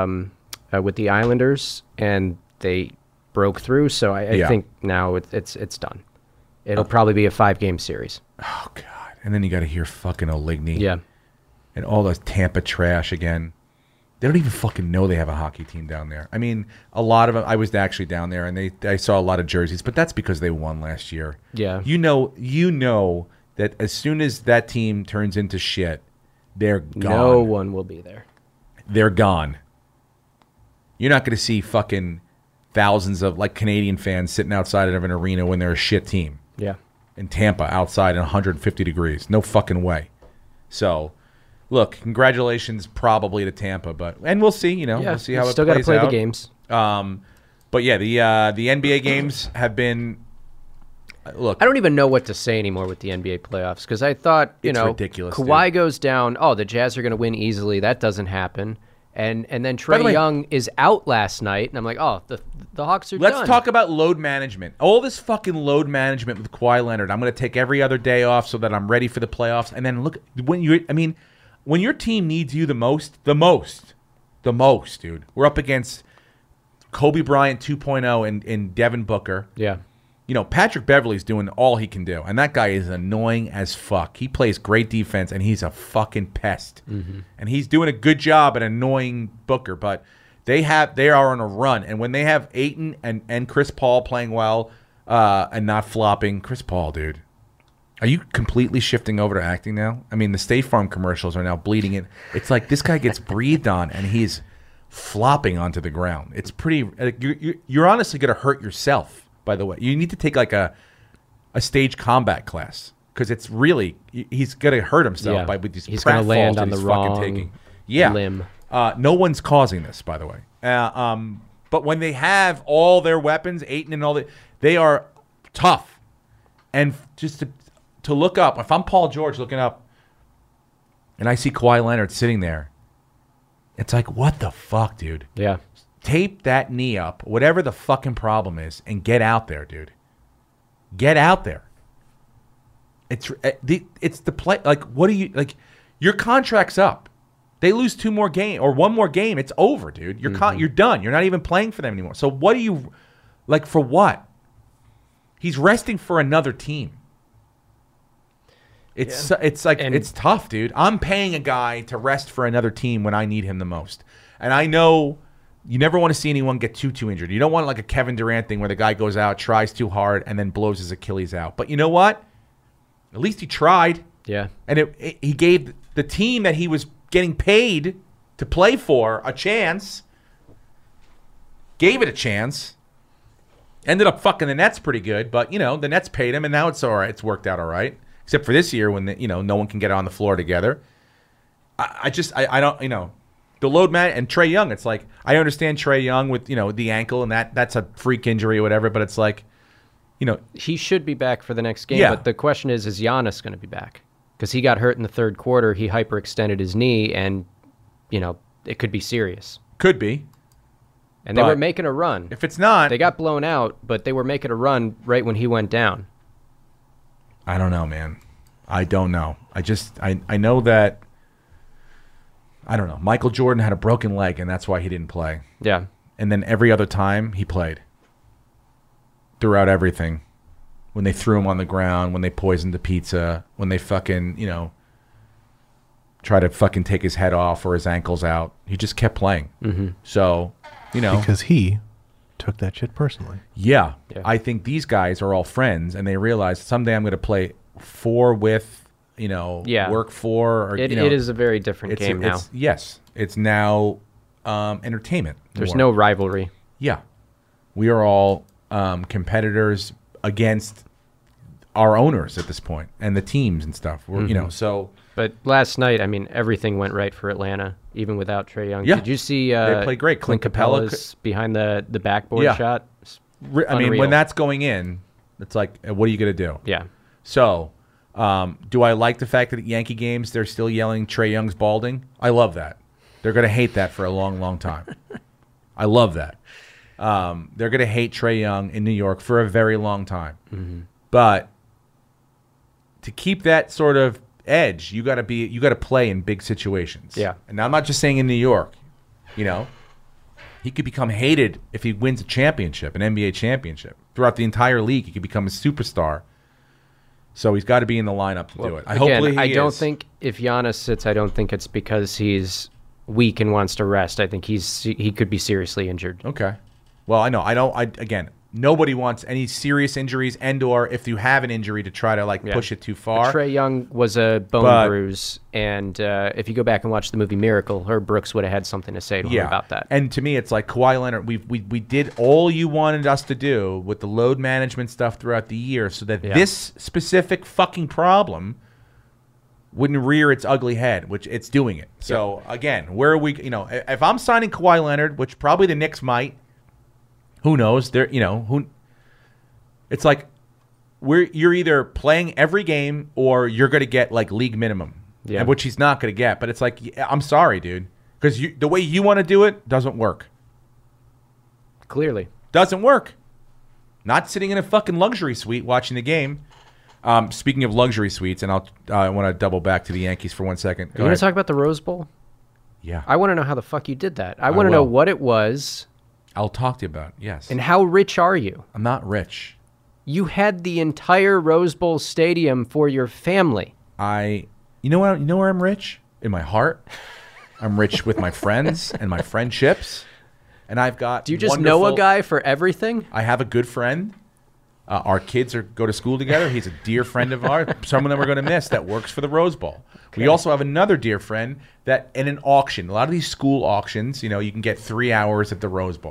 [SPEAKER 4] Islanders, and they broke through. So I think now it's done. It'll probably be a 5-game series.
[SPEAKER 3] Oh God! And then you got to hear fucking Oligny.
[SPEAKER 4] Yeah.
[SPEAKER 3] And all those Tampa trash again. They don't even fucking know they have a hockey team down there. I mean, a lot of them. I was actually down there, and I saw a lot of jerseys, but that's because they won last year.
[SPEAKER 4] Yeah.
[SPEAKER 3] You know that as soon as that team turns into shit, they're gone.
[SPEAKER 4] No one will be there.
[SPEAKER 3] They're gone. You're not going to see fucking thousands of Canadian fans sitting outside of an arena when they're a shit team.
[SPEAKER 4] Yeah.
[SPEAKER 3] In Tampa, outside in 150 degrees. No fucking way. So, look, congratulations probably to Tampa, and we'll see, we'll see how it
[SPEAKER 4] still
[SPEAKER 3] plays out.
[SPEAKER 4] Still got to play the games.
[SPEAKER 3] But yeah, the NBA games have been look.
[SPEAKER 4] I don't even know what to say anymore with the NBA playoffs because I thought,
[SPEAKER 3] it's ridiculous.
[SPEAKER 4] Kawhi goes down, the Jazz are going to win easily. That doesn't happen. And then Trae Young is out last night, and I'm like, the Hawks are done.
[SPEAKER 3] Let's talk about load management. All this fucking load management with Kawhi Leonard. I'm going to take every other day off so that I'm ready for the playoffs. And then look, when your team needs you the most, dude. We're up against Kobe Bryant 2.0 and Devin Booker.
[SPEAKER 4] Yeah.
[SPEAKER 3] Patrick Beverley's doing all he can do, and that guy is annoying as fuck. He plays great defense, and he's a fucking pest. Mm-hmm. And he's doing a good job at annoying Booker, but they are on a run. And when they have Ayton and Chris Paul playing well and not flopping, Chris Paul, dude, are you completely shifting over to acting now? I mean, the State Farm commercials are now bleeding in. It's like this guy gets breathed on, and he's flopping onto the ground. It's pretty. You're honestly going to hurt yourself. By the way, you need to take a stage combat class because it's really he's going to hurt himself with these
[SPEAKER 4] he's going to land on the
[SPEAKER 3] fucking
[SPEAKER 4] wrong.
[SPEAKER 3] taking.
[SPEAKER 4] limb.
[SPEAKER 3] No one's causing this, by the way. But when they have all their weapons, Ayton and all that, they are tough. And just to look up, if I'm Paul George looking up and I see Kawhi Leonard sitting there, it's like, what the fuck, dude?
[SPEAKER 4] Yeah.
[SPEAKER 3] Tape that knee up, whatever the fucking problem is, and get out there, dude. Get out there. It's the play. Like, what do you like? Your contract's up. They lose 2 more games or 1 more game, it's over, dude. You're done. You're not even playing for them anymore. So what do you like for what? He's resting for another team. It's like it's tough, dude. I'm paying a guy to rest for another team when I need him the most. And I know you never want to see anyone get too injured. You don't want like a Kevin Durant thing where the guy goes out, tries too hard, and then blows his Achilles out. But you know what? At least he tried.
[SPEAKER 4] Yeah.
[SPEAKER 3] And he gave the team that he was getting paid to play for a chance. Gave it a chance. Ended up fucking the Nets pretty good, but the Nets paid him, and now it's all right. It's worked out all right, except for this year when no one can get on the floor together. I don't the load man and Trae Young. It's like I understand Trae Young with the ankle and that's a freak injury or whatever, but it's like
[SPEAKER 4] he should be back for the next game.
[SPEAKER 3] Yeah.
[SPEAKER 4] But the question is Giannis going to be back? Because he got hurt in the third quarter. He hyperextended his knee, and it could be serious.
[SPEAKER 3] Could be.
[SPEAKER 4] And they were making a run.
[SPEAKER 3] If it's not,
[SPEAKER 4] they got blown out, but they were making a run right when he went down.
[SPEAKER 3] I don't know, man. I don't know. I know that. I don't know. Michael Jordan had a broken leg, and that's why he didn't play.
[SPEAKER 4] Yeah.
[SPEAKER 3] And then every other time he played. Throughout everything. When they threw him on the ground, when they poisoned the pizza, when they fucking, try to fucking take his head off or his ankles out. He just kept playing. Mm-hmm. So,
[SPEAKER 2] Because he took that shit personally.
[SPEAKER 3] Yeah. I think these guys are all friends, and they realize someday I'm going to play with, work for. Or,
[SPEAKER 4] it is a very different game now.
[SPEAKER 3] Yes. It's now entertainment.
[SPEAKER 4] There's no rivalry.
[SPEAKER 3] Yeah. We are all competitors against our owners at this point and the teams and stuff. We're, so.
[SPEAKER 4] But last night, I mean, everything went right for Atlanta, even without Trae Young.
[SPEAKER 3] Yeah.
[SPEAKER 4] Did you see
[SPEAKER 3] they played great.
[SPEAKER 4] Clint Capella's behind the backboard shot?
[SPEAKER 3] I mean, when that's going in, it's like, what are you going to do?
[SPEAKER 4] Yeah.
[SPEAKER 3] So, do I like the fact that at Yankee games they're still yelling Trae Young's balding? I love that. They're going to hate that for a long, long time. I love that. They're going to hate Trae Young in New York for a very long time. Mm-hmm. But to keep that sort of edge, you got to play in big situations.
[SPEAKER 4] Yeah.
[SPEAKER 3] And I'm not just saying in New York. He could become hated if he wins a championship, an NBA championship. Throughout the entire league, he could become a superstar. So he's got to be in the lineup to do it.
[SPEAKER 4] I don't think if Giannis sits, I don't think it's because he's weak and wants to rest. I think he could be seriously injured.
[SPEAKER 3] Okay. Well, I know. Again, nobody wants any serious injuries and/or if you have an injury to try to push it too far.
[SPEAKER 4] Trae Young was a bone bruise, and if you go back and watch the movie Miracle, Herb Brooks would have had something to say to him about that.
[SPEAKER 3] And to me, it's like Kawhi Leonard. We did all you wanted us to do with the load management stuff throughout the year, so that this specific fucking problem wouldn't rear its ugly head, which it's doing it. So again, where are we? If I'm signing Kawhi Leonard, which probably the Knicks might. Who knows? It's like you're either playing every game or you're going to get league minimum, which he's not going to get. But it's like, I'm sorry, dude, because the way you want to do it doesn't work.
[SPEAKER 4] Clearly,
[SPEAKER 3] doesn't work. Not sitting in a fucking luxury suite watching the game. Speaking of luxury suites, and I want to double back to the Yankees for 1 second.
[SPEAKER 4] You want to talk about the Rose Bowl?
[SPEAKER 3] Yeah,
[SPEAKER 4] I want to know how the fuck you did that. I want to know what it was.
[SPEAKER 3] I'll talk to you about it, yes.
[SPEAKER 4] And how rich are you?
[SPEAKER 3] I'm not rich.
[SPEAKER 4] You had the entire Rose Bowl stadium for your family.
[SPEAKER 3] You know where I'm rich? In my heart. I'm rich with my friends and my friendships. And I've got
[SPEAKER 4] Do you just know a guy for everything?
[SPEAKER 3] I have a good friend. Our kids go to school together. He's a dear friend of ours, someone that we're going to miss that works for the Rose Bowl. Okay. We also have another dear friend that in an auction, a lot of these school auctions, you can get 3 hours at the Rose Bowl.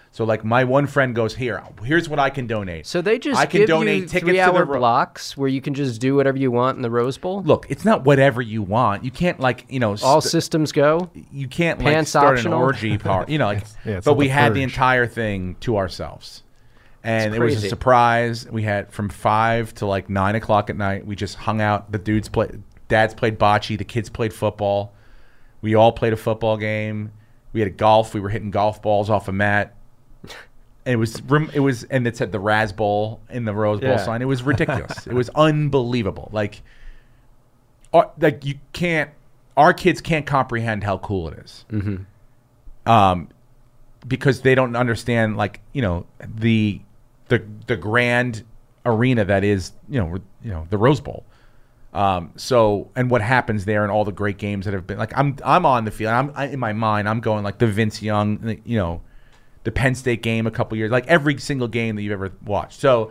[SPEAKER 3] So like my one friend goes, here's what I can donate.
[SPEAKER 4] So they just
[SPEAKER 3] I can
[SPEAKER 4] give
[SPEAKER 3] donate
[SPEAKER 4] you
[SPEAKER 3] tickets
[SPEAKER 4] 3-hour
[SPEAKER 3] to the
[SPEAKER 4] blocks where you can just do whatever you want in the Rose Bowl?
[SPEAKER 3] Look, it's not whatever you want. You can't like,
[SPEAKER 4] All systems go?
[SPEAKER 3] you can't like
[SPEAKER 4] Pants
[SPEAKER 3] start
[SPEAKER 4] optional?
[SPEAKER 3] an orgy party. Like,
[SPEAKER 2] Yeah, it's
[SPEAKER 3] but
[SPEAKER 2] like
[SPEAKER 3] we
[SPEAKER 2] The
[SPEAKER 3] had the
[SPEAKER 2] Purge.
[SPEAKER 3] entire thing to ourselves. And
[SPEAKER 4] It's
[SPEAKER 3] it was a
[SPEAKER 4] crazy.
[SPEAKER 3] surprise. We had from 5 to like 9 o'clock at night. We just hung out. The dads played bocce. The kids played football. We all played a football game. We had a golf. We were hitting golf balls off a mat. And and it said the Raz Bowl in the Rose Bowl
[SPEAKER 4] Yeah.
[SPEAKER 3] sign. It was ridiculous. It was unbelievable. Like you can't. Our kids can't comprehend how cool it is. Mm-hmm. Because they don't understand, like, the grand arena that is, the Rose Bowl. So, and what happens there and all the great games that have been, like, I'm on the field. In my mind, I'm going like the Vince Young, the Penn State game a couple years, like every single game that you've ever watched. So,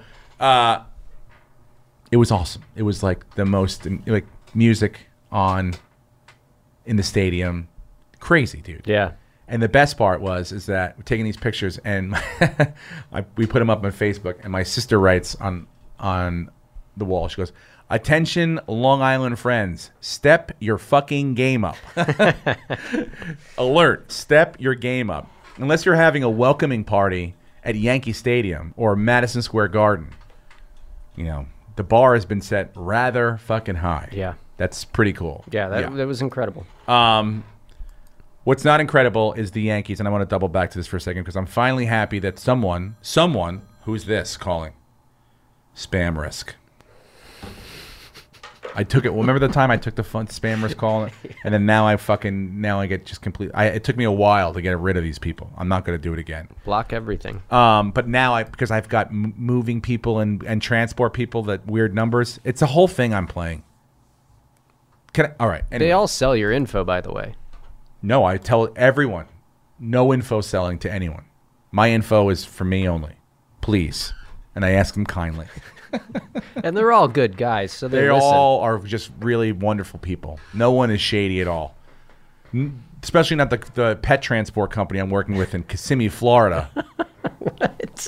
[SPEAKER 3] it was awesome. It was like the most, like, music on in the stadium. Crazy, dude.
[SPEAKER 4] Yeah.
[SPEAKER 3] And the best part is that we're taking these pictures, and we put them up on Facebook, and my sister writes on the wall, she goes, "Attention, Long Island friends, step your fucking game up." Alert, step your game up. Unless you're having a welcoming party at Yankee Stadium or Madison Square Garden, the bar has been set rather fucking high.
[SPEAKER 4] Yeah.
[SPEAKER 3] That's pretty cool.
[SPEAKER 4] Yeah, that was incredible.
[SPEAKER 3] What's not incredible is the Yankees, and I want to double back to this for a second because I'm finally happy that someone, who's this calling? Spam risk. I took it. Well, remember the time I took the fun spam risk call, and then now I get just complete. It took me a while to get rid of these people. I'm not going to do it again.
[SPEAKER 4] Block everything.
[SPEAKER 3] But now because I've got moving people and transport people, that weird numbers. It's a whole thing I'm playing. All right. Anyway.
[SPEAKER 4] They all sell your info, by the way.
[SPEAKER 3] No, I tell everyone, no info selling to anyone. My info is for me only. Please. And I ask them kindly.
[SPEAKER 4] And they're all good guys, so they listen.
[SPEAKER 3] all are just really wonderful people. No one is shady at all. Especially not the pet transport company I'm working with in Kissimmee, Florida.
[SPEAKER 4] What?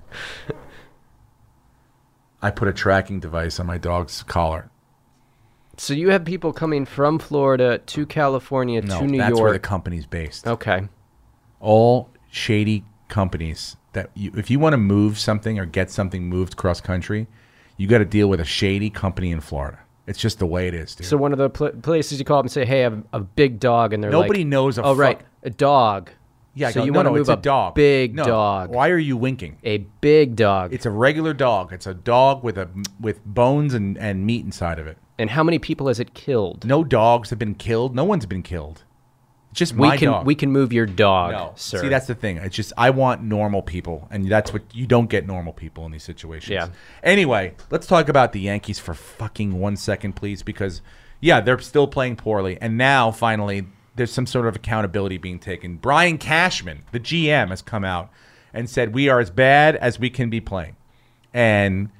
[SPEAKER 3] I put a tracking device on my dog's collar.
[SPEAKER 4] So you have people coming from Florida to California to New
[SPEAKER 3] that's
[SPEAKER 4] York.
[SPEAKER 3] where the company's based.
[SPEAKER 4] Okay.
[SPEAKER 3] All shady companies that if you want to move something or get something moved cross country, you got to deal with a shady company in Florida. It's just the way it is, dude.
[SPEAKER 4] So one of the places you call up and say, "Hey, I have a big dog," and they're
[SPEAKER 3] Nobody
[SPEAKER 4] like,
[SPEAKER 3] knows a
[SPEAKER 4] "Oh, right,
[SPEAKER 3] fuck-
[SPEAKER 4] a dog."
[SPEAKER 3] Yeah, I
[SPEAKER 4] so
[SPEAKER 3] go,
[SPEAKER 4] you
[SPEAKER 3] no,
[SPEAKER 4] want to
[SPEAKER 3] no,
[SPEAKER 4] move
[SPEAKER 3] it's a dog.
[SPEAKER 4] big
[SPEAKER 3] No,
[SPEAKER 4] dog.
[SPEAKER 3] Why are you winking?
[SPEAKER 4] A big dog.
[SPEAKER 3] It's a regular dog. It's a dog with bones and meat inside of it.
[SPEAKER 4] And how many people has it killed?
[SPEAKER 3] No dogs have been killed. No one's been killed. It's just my dog.
[SPEAKER 4] We can move your dog,
[SPEAKER 3] No,
[SPEAKER 4] sir.
[SPEAKER 3] see, that's the thing. It's just I want normal people, and that's what you don't get normal people in these situations.
[SPEAKER 4] Yeah.
[SPEAKER 3] Anyway, let's talk about the Yankees for fucking 1 second, please, because they're still playing poorly, and now finally there's some sort of accountability being taken. Brian Cashman, the GM, has come out and said we are as bad as we can be playing, and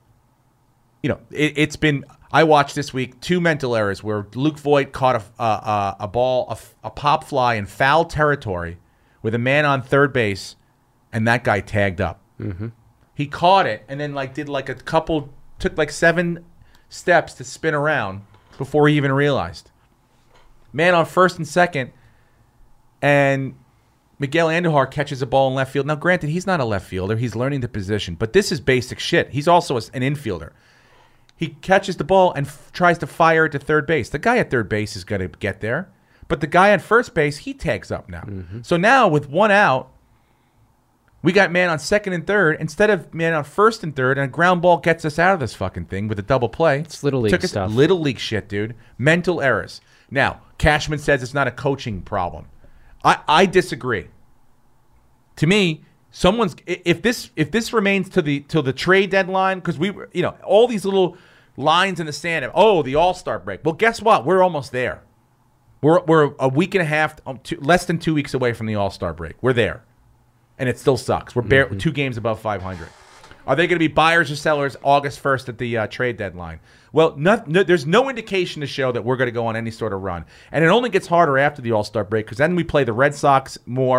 [SPEAKER 3] it's been. I watched this week 2 mental errors where Luke Voigt caught a ball, a pop fly in foul territory with a man on third base, and that guy tagged up. Mm-hmm. He caught it and then took 7 steps to spin around before he even realized. Man on first and second, and Miguel Andujar catches a ball in left field. Now, granted, he's not a left fielder. He's learning the position, but this is basic shit. He's also an infielder. He catches the ball and tries to fire it to third base. The guy at third base is going to get there. But the guy at first base, he tags up now. Mm-hmm. So now with 1 out, we got man on second and third instead of man on first and third, and a ground ball gets us out of this fucking thing with a double play.
[SPEAKER 4] It's little league stuff.
[SPEAKER 3] Little league shit, dude. Mental errors. Now, Cashman says it's not a coaching problem. I disagree. To me, if this remains till the trade deadline, because we all these little lines in the sand of the All-Star break. Well, guess what? We're almost there. We're a week and a half, less than 2 weeks away from the All-Star break. We're there, and it still sucks. We're 2 games above 500. Are they going to be buyers or sellers August 1st at the trade deadline? Well, there's no indication to show that we're going to go on any sort of run, and it only gets harder after the All-Star break because then we play the Red Sox more.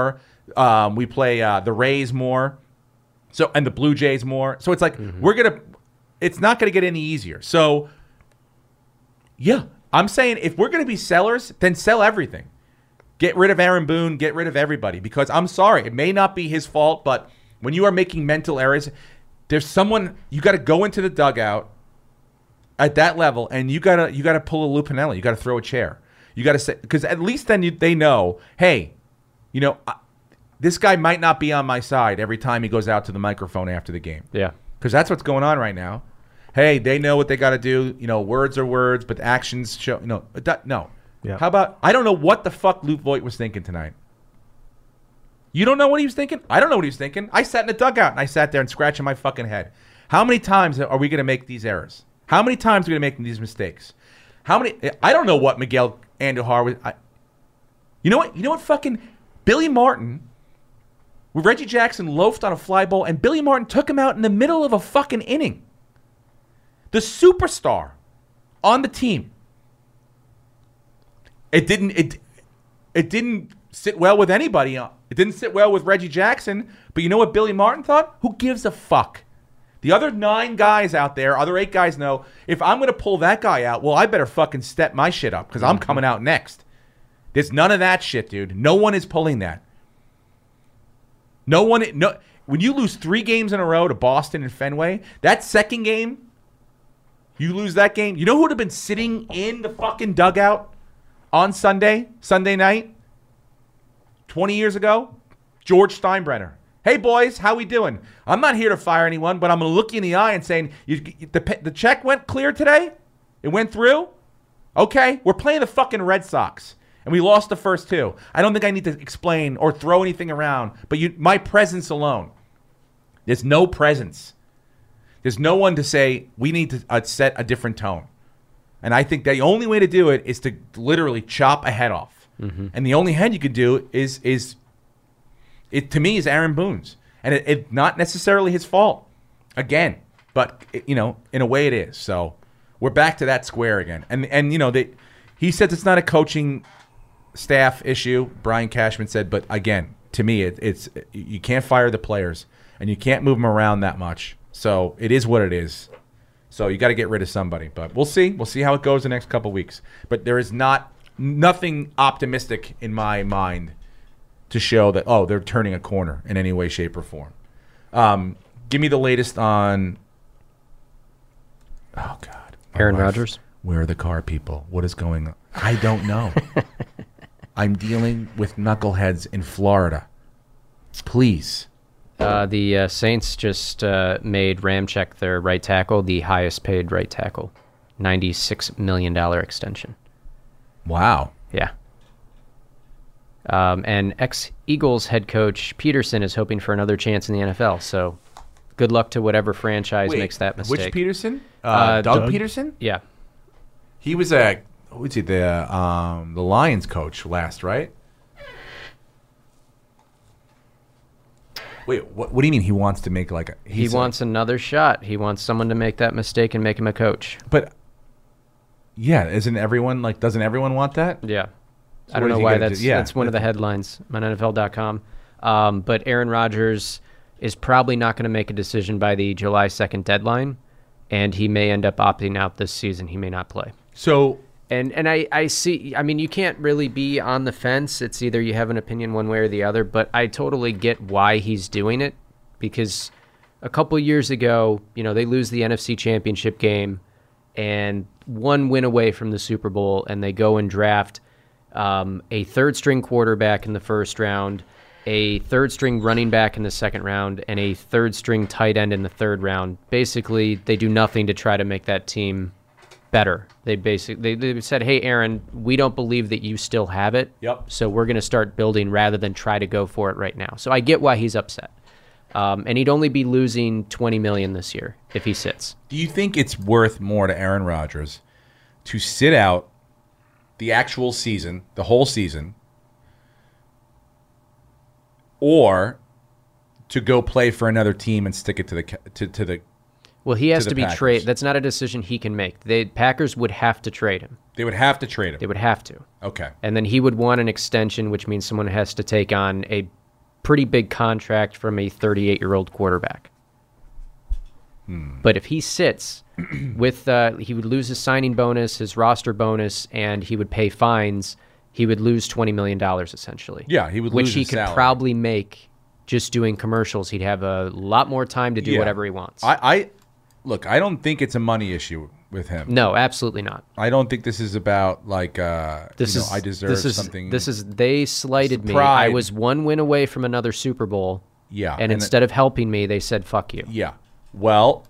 [SPEAKER 3] We play the Rays more. So and the Blue Jays more. So it's like it's not gonna get any easier. So yeah, I'm saying if we're gonna be sellers, then sell everything. Get rid of Aaron Boone, get rid of everybody. Because I'm sorry, it may not be his fault, but when you are making mental errors, there's someone you gotta go into the dugout at that level and you gotta pull a Lou Piniella. You gotta throw a chair. You gotta say, because at least then they know, hey, this guy might not be on my side every time he goes out to the microphone after the game.
[SPEAKER 4] Yeah.
[SPEAKER 3] Because that's what's going on right now. Hey, they know what they got to do. Words are words, but actions show. No.
[SPEAKER 2] Yeah.
[SPEAKER 3] How about, I don't know what the fuck Luke Voigt was thinking tonight. You don't know what he was thinking? I don't know what he was thinking. I sat in the dugout and I sat there and scratching my fucking head. How many times are we going to make these errors? How many times are we going to make these mistakes? I don't know what Miguel Andujar was. You know what fucking Billy Martin... Reggie Jackson loafed on a fly ball, and Billy Martin took him out in the middle of a fucking inning. The superstar on the team. It didn't sit well with anybody. It didn't sit well with Reggie Jackson. But you know what Billy Martin thought? Who gives a fuck? The other 9 guys out there, other 8 guys know, if I'm going to pull that guy out, well, I better fucking step my shit up because I'm coming out next. There's none of that shit, dude. No one is pulling that. When you lose 3 games in a row to Boston and Fenway, that second game, you lose that game. You know who would have been sitting in the fucking dugout on Sunday night, 20 years ago? George Steinbrenner. Hey, boys, how we doing? I'm not here to fire anyone, but I'm going to look you in the eye and saying, the check went clear today? It went through? Okay, we're playing the fucking Red Sox. And we lost the first 2. I don't think I need to explain or throw anything around. But my presence alone. There's no presence. There's no one to say, we need to set a different tone. And I think the only way to do it is to literally chop a head off. And the only head you could do is to me, is Aaron Boone's. And it's not necessarily his fault. Again. But, in a way it is. So we're back to that square again. And he says it's not a coaching staff issue, Brian Cashman said, but again, to me, it's you can't fire the players and you can't move them around that much. So it is what it is. So you got to get rid of somebody. But we'll see. We'll see how it goes the next couple of weeks. But there is nothing optimistic in my mind to show that they're turning a corner in any way, shape, or form. Give me the latest on. Oh God,
[SPEAKER 4] Aaron Rodgers.
[SPEAKER 3] Where are the car people? What is going on? I don't know. I'm dealing with knuckleheads in Florida. Please.
[SPEAKER 4] The Saints just made Ramczyk their right tackle, the highest paid right tackle. $96 million extension.
[SPEAKER 3] Wow.
[SPEAKER 4] Yeah. And ex-Eagles head coach Peterson is hoping for another chance in the NFL. So good luck to whatever franchise makes that mistake.
[SPEAKER 3] Which Peterson? Doug Peterson?
[SPEAKER 4] Yeah.
[SPEAKER 3] He was the Lions coach last, right? Wait, what do you mean he wants to make
[SPEAKER 4] he wants another shot. He wants someone to make that mistake and make him a coach.
[SPEAKER 3] But yeah, doesn't everyone want that?
[SPEAKER 4] Yeah.
[SPEAKER 3] So
[SPEAKER 4] I don't know why that's one of the headlines on NFL.com. But Aaron Rodgers is probably not going to make a decision by the July 2nd deadline, and he may end up opting out this season. He may not play.
[SPEAKER 3] So
[SPEAKER 4] And I see, I mean, you can't really be on the fence. It's either you have an opinion one way or the other, but I totally get why he's doing it, because a couple years ago, they lose the NFC Championship game and one win away from the Super Bowl, and they go and draft a third-string quarterback in the first round, a third-string running back in the second round, and a third-string tight end in the third round. Basically, they do nothing to try to make that team better. They said, hey, Aaron, we don't believe that you still have it.
[SPEAKER 3] Yep.
[SPEAKER 4] So we're going to start building rather than try to go for it right now. So I get why he's upset. And he'd only be losing $20 million this year if he sits.
[SPEAKER 3] do you think it's worth more to Aaron Rodgers to sit out the actual season, the whole season, or to go play for another team and stick it to the
[SPEAKER 4] Well, he has
[SPEAKER 3] to
[SPEAKER 4] to
[SPEAKER 3] the
[SPEAKER 4] be
[SPEAKER 3] Packers?
[SPEAKER 4] traded. That's not a decision he can make. The Packers would have to trade him.
[SPEAKER 3] They would have to trade
[SPEAKER 4] They
[SPEAKER 3] him.
[SPEAKER 4] would have to.
[SPEAKER 3] Okay.
[SPEAKER 4] And then he would want an extension, which means someone has to take on a pretty big contract from a 38-year-old quarterback. But if he sits with, he would lose his signing bonus, his roster bonus, and he would pay fines. He would lose $20 million essentially.
[SPEAKER 3] Yeah, he would
[SPEAKER 4] which
[SPEAKER 3] lose
[SPEAKER 4] he
[SPEAKER 3] his
[SPEAKER 4] could
[SPEAKER 3] salary.
[SPEAKER 4] probably make just doing commercials. He'd have a lot more time to do whatever he wants.
[SPEAKER 3] Look, I don't think it's a money issue with him.
[SPEAKER 4] No, absolutely not.
[SPEAKER 3] I don't think this is about like I deserve something.
[SPEAKER 4] They slighted me.
[SPEAKER 3] pride.
[SPEAKER 4] I was one win away from another Super Bowl.
[SPEAKER 3] Yeah,
[SPEAKER 4] And instead of helping me, they said, fuck you.
[SPEAKER 3] Yeah. Well,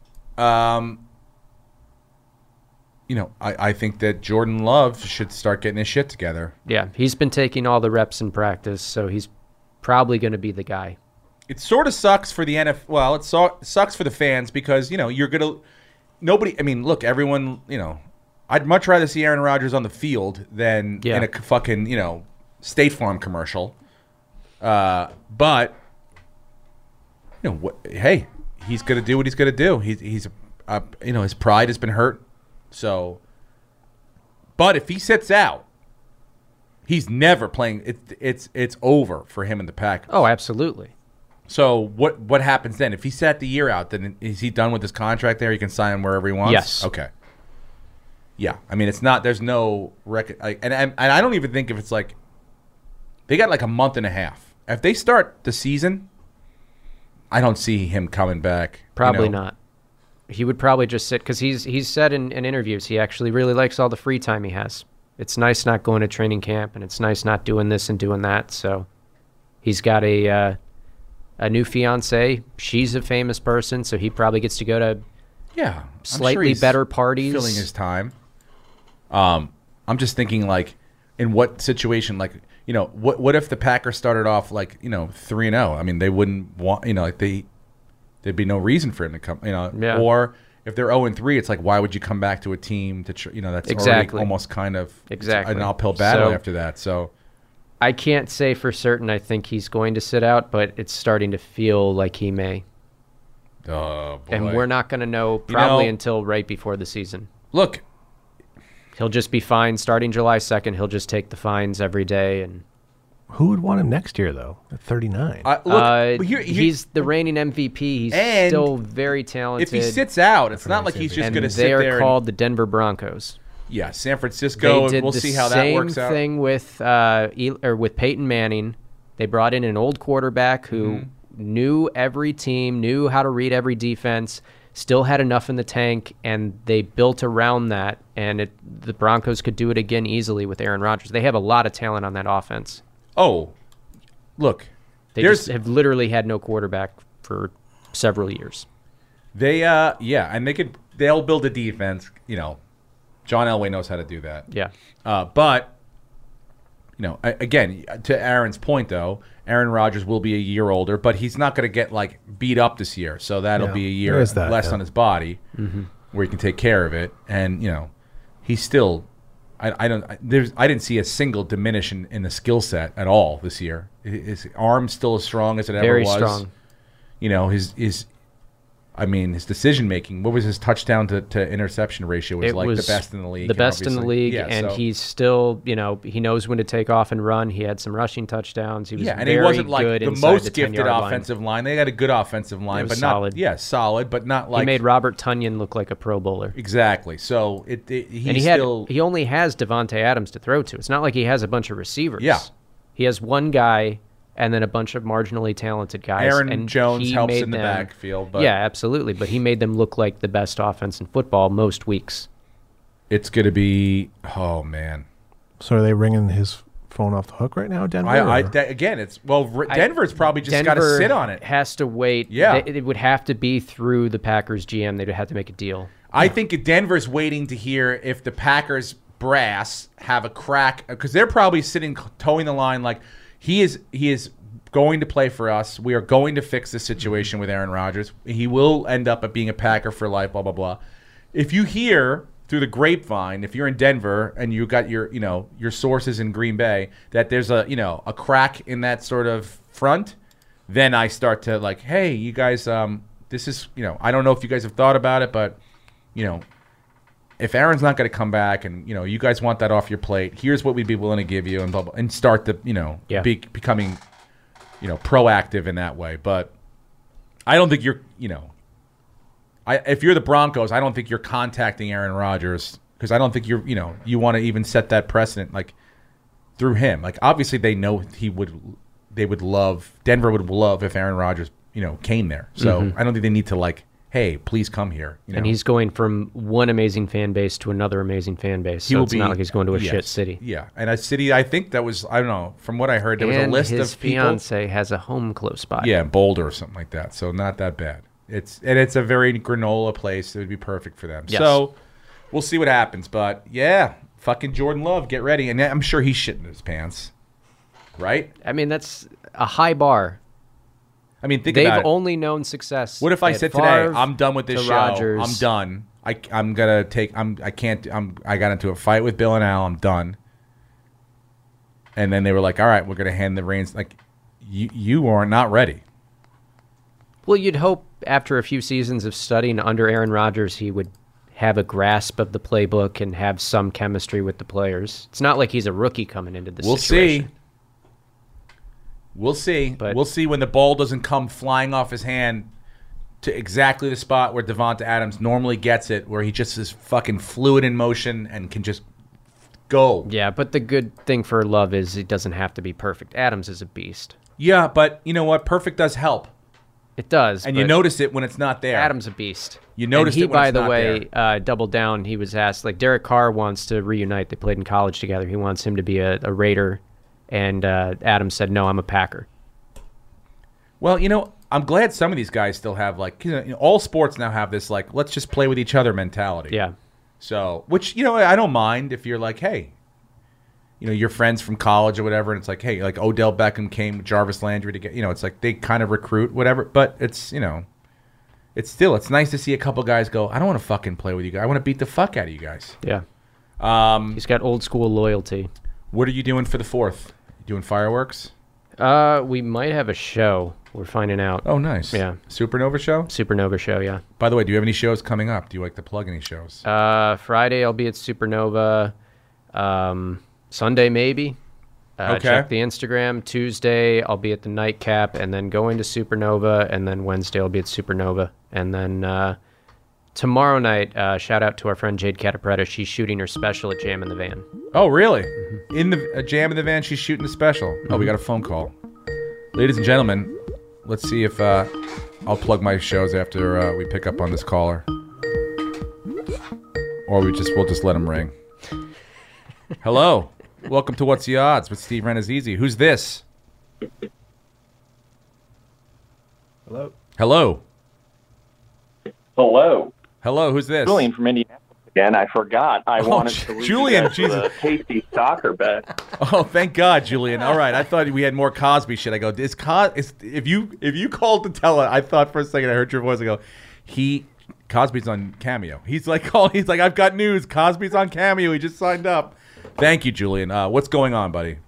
[SPEAKER 3] I think that Jordan Love should start getting his shit together.
[SPEAKER 4] Yeah, he's been taking all the reps in practice, so he's probably going to be the guy.
[SPEAKER 3] It sort of sucks for the NFL. Well, it sucks for the fans because, you're going to – nobody – I mean, look, everyone, I'd much rather see Aaron Rodgers on the field than in a fucking, State Farm commercial. But, hey, he's going to do what he's going to do. He's his pride has been hurt. So, but if he sits out, he's never playing. It's over for him and the Packers.
[SPEAKER 4] Oh, absolutely.
[SPEAKER 3] So what happens then? If he sat the year out, then is he done with his contract there? He can sign wherever he wants?
[SPEAKER 4] Yes.
[SPEAKER 3] Okay. Yeah. I mean, it's not, there's no record. And I don't even think if it's like, they got like a month and a half. If they start the season, I don't see him coming back.
[SPEAKER 4] Probably not. He would probably just sit, because he's said in interviews he actually really likes all the free time he has. It's nice not going to training camp, and it's nice not doing this and doing that. So he's got a new fiance. She's a famous person, so he probably gets to go to slightly better parties.
[SPEAKER 3] Filling his time. I'm just thinking, like, in what situation, like, what if the Packers started off like 3-0? I mean, they wouldn't want there'd be no reason for him to come, Or if they're 0-3, it's like, why would you come back to a team that's already almost kind of an uphill battle after that? So
[SPEAKER 4] I can't say for certain. I think he's going to sit out, but it's starting to feel like he may.
[SPEAKER 3] Oh boy!
[SPEAKER 4] And we're not going to know probably until right before the season.
[SPEAKER 3] Look,
[SPEAKER 4] he'll just be fine starting July 2nd. He'll just take the fines every day and.
[SPEAKER 2] Who would want him next year, though, at 39?
[SPEAKER 4] He's the reigning MVP. He's still very talented.
[SPEAKER 3] If he sits out, it's not like he's just going to sit there.
[SPEAKER 4] They are called the Denver Broncos.
[SPEAKER 3] Yeah, San Francisco. We'll see how that works out.
[SPEAKER 4] Same thing with Peyton Manning. They brought in an old quarterback who knew every team, knew how to read every defense, still had enough in the tank, and they built around that. And the Broncos could do it again easily with Aaron Rodgers. They have a lot of talent on that offense.
[SPEAKER 3] Oh, look.
[SPEAKER 4] They just have literally had no quarterback for several years.
[SPEAKER 3] And they'll build a defense. John Elway knows how to do that.
[SPEAKER 4] Yeah.
[SPEAKER 3] But, again, to Aaron's point, though, Aaron Rodgers will be a year older, but he's not going to get, like, beat up this year. So that'll be a year less on his body where he can take care of it. And, he's still... I didn't see a single diminish in the skill set at all this year. His arm's still as strong as it ever was.
[SPEAKER 4] Very strong.
[SPEAKER 3] His decision making. What was his touchdown to interception ratio? It was the best in the league.
[SPEAKER 4] The best in the league, he's still, he knows when to take off and run. He had some rushing touchdowns. He was
[SPEAKER 3] and he wasn't like the most gifted offensive line. They had a good offensive line, but
[SPEAKER 4] solid.
[SPEAKER 3] Solid, but not like
[SPEAKER 4] he made Robert Tonyan look like a Pro Bowler.
[SPEAKER 3] Exactly. So
[SPEAKER 4] he only has Devontae Adams to throw to. It's not like he has a bunch of receivers.
[SPEAKER 3] Yeah,
[SPEAKER 4] he has one guy. And then a bunch of marginally talented guys.
[SPEAKER 3] Aaron Jones helps in the backfield. But
[SPEAKER 4] yeah, absolutely. But he made them look like the best offense in football most weeks.
[SPEAKER 3] It's going to be, oh, man.
[SPEAKER 2] So are they ringing his phone off the hook right now, Denver?
[SPEAKER 3] Denver's probably just got to sit on it.
[SPEAKER 4] Has to wait.
[SPEAKER 3] Yeah.
[SPEAKER 4] It would have to be through the Packers GM. They'd have to make a deal.
[SPEAKER 3] I think Denver's waiting to hear if the Packers brass have a crack, because they're probably sitting, towing the line like, He is going to play for us. We are going to fix the situation with Aaron Rodgers. He will end up being a Packer for life, blah, blah, blah. If you hear through the grapevine, if you're in Denver and you got your sources in Green Bay, that there's a crack in that sort of front, then I start to like, hey, you guys, this is, I don't know if you guys have thought about it, but, if Aaron's not going to come back and, you guys want that off your plate, here's what we'd be willing to give you and blah, blah, and start the, becoming proactive in that way. But I don't think you're, if you're the Broncos, I don't think you're contacting Aaron Rodgers because I don't think you want to even set that precedent like through him. Like obviously they know Denver would love if Aaron Rodgers, came there. So I don't think they need to like, hey, please come here.
[SPEAKER 4] And he's going from one amazing fan base to another amazing fan base. So it's not like he's going to a shit city.
[SPEAKER 3] Yeah, and a city, I think that was, I don't know, from what I heard, there was a list of people.
[SPEAKER 4] And his fiance has a home close by.
[SPEAKER 3] Yeah, Boulder or something like that. So not that bad. It's a very granola place. It would be perfect for them. Yes. So we'll see what happens. But yeah, fucking Jordan Love, get ready. And I'm sure he's shitting his pants. Right?
[SPEAKER 4] I mean, that's a high bar.
[SPEAKER 3] I mean, think about it.
[SPEAKER 4] They've only known success.
[SPEAKER 3] What if I said today, I'm done with this show.
[SPEAKER 4] Rodgers.
[SPEAKER 3] I'm done. I got into a fight with Bill and Al. I'm done. And then they were like, all right, we're going to hand the reins. Like, you are not ready.
[SPEAKER 4] Well, you'd hope after a few seasons of studying under Aaron Rodgers, he would have a grasp of the playbook and have some chemistry with the players. It's not like he's a rookie coming into this situation.
[SPEAKER 3] We'll see. But we'll see when the ball doesn't come flying off his hand to exactly the spot where Devonta Adams normally gets it, where he just is fucking fluid in motion and can just go.
[SPEAKER 4] Yeah, but the good thing for Love is it doesn't have to be perfect. Adams is a beast.
[SPEAKER 3] Yeah, but you know what? Perfect does help.
[SPEAKER 4] It does.
[SPEAKER 3] And you notice it when it's not there.
[SPEAKER 4] Adams a beast.
[SPEAKER 3] You notice it when it's not there.
[SPEAKER 4] He, by the way, doubled down. He was asked, like, Derek Carr wants to reunite. They played in college together. He wants him to be a Raider. And Adams said, no, I'm a Packer.
[SPEAKER 3] Well, I'm glad some of these guys still have, like, all sports now have this, like, let's just play with each other mentality.
[SPEAKER 4] Yeah.
[SPEAKER 3] So, which, I don't mind if you're like, hey, your friends from college or whatever, and it's like, hey, like Odell Beckham came with Jarvis Landry to get, it's like they kind of recruit, whatever. But it's, it's nice to see a couple guys go, I don't want to fucking play with you guys. I want to beat the fuck out of you guys.
[SPEAKER 4] Yeah. He's got old school loyalty.
[SPEAKER 3] What are you doing for the 4th? Doing fireworks?
[SPEAKER 4] We might have a show. We're finding out.
[SPEAKER 3] Oh, nice.
[SPEAKER 4] Yeah.
[SPEAKER 3] Supernova show?
[SPEAKER 4] Supernova show, yeah.
[SPEAKER 3] By the way, do you have any shows coming up? Do you like to plug any shows?
[SPEAKER 4] Friday I'll be at Supernova. Sunday maybe.
[SPEAKER 3] Okay.
[SPEAKER 4] Check the Instagram. Tuesday I'll be at the Nightcap, and then going to Supernova, and then Wednesday I'll be at Supernova. And then tomorrow night, shout out to our friend Jade Catapretta. She's shooting her special at Jam in the Van.
[SPEAKER 3] Oh, really? Mm-hmm. In the Jam in the Van, she's shooting the special. Mm-hmm. Oh, we got a phone call. Ladies and gentlemen, let's see if I'll plug my shows after we pick up on this caller. Or we'll just let him ring. Hello. Welcome to What's the Odds with Steve Renazizi. Who's this?
[SPEAKER 2] Hello.
[SPEAKER 3] Hello.
[SPEAKER 5] Hello.
[SPEAKER 3] Hello, who's this?
[SPEAKER 5] Julian from Indianapolis again. I forgot. I wanted to leave
[SPEAKER 3] Julian,
[SPEAKER 5] you guys with a tasty soccer bet.
[SPEAKER 3] Oh, thank God, Julian. All right, I thought we had more Cosby shit. I go, if you called to tell it, I thought for a second I heard your voice. I go, Cosby's on Cameo. He's like, I've got news. Cosby's on Cameo. He just signed up. Thank you, Julian. What's going on, buddy?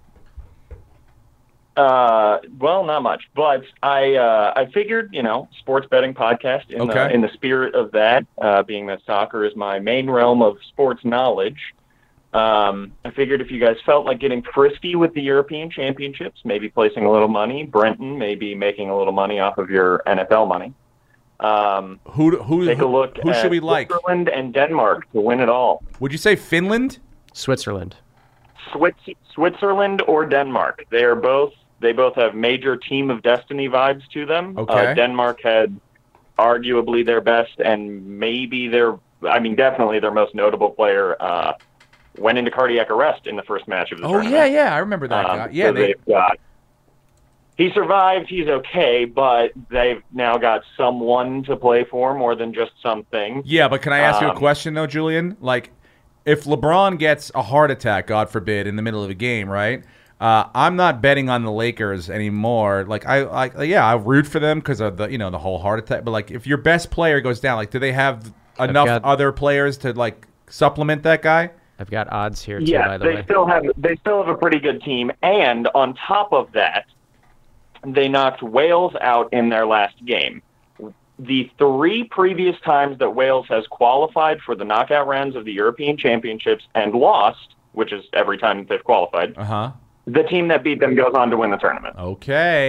[SPEAKER 5] Well, not much, but I figured, sports betting podcast in the spirit of that, being that soccer is my main realm of sports knowledge. I figured if you guys felt like getting frisky with the European Championships, maybe placing a little money, Brenton maybe making a little money off of your NFL money. Take a look
[SPEAKER 3] who
[SPEAKER 5] at
[SPEAKER 3] should we like?
[SPEAKER 5] Switzerland and Denmark to win it all.
[SPEAKER 3] Would you say Finland?
[SPEAKER 4] Switzerland.
[SPEAKER 5] Switzerland or Denmark. They both have major team of destiny vibes to them.
[SPEAKER 3] Okay.
[SPEAKER 5] Denmark had arguably their best and maybe definitely their most notable player went into cardiac arrest in the first match of the tournament.
[SPEAKER 3] Yeah, I remember that guy. Yeah,
[SPEAKER 5] so he survived. He's okay, but they've now got someone to play for more than just something.
[SPEAKER 3] Yeah, but can I ask you a question though, Julian? Like, if LeBron gets a heart attack, God forbid, in the middle of a game, right? I'm not betting on the Lakers anymore. Like I root for them because of the whole heart attack. But like, if your best player goes down, like, do they have enough other players to like supplement that guy?
[SPEAKER 4] I've got odds here too. By the way,
[SPEAKER 5] they still have a pretty good team, and on top of that, they knocked Wales out in their last game. The 3 previous times that Wales has qualified for the knockout rounds of the European Championships and lost, which is every time they've qualified.
[SPEAKER 3] Uh-huh.
[SPEAKER 5] The team that beat them goes on to win the tournament.
[SPEAKER 3] Okay.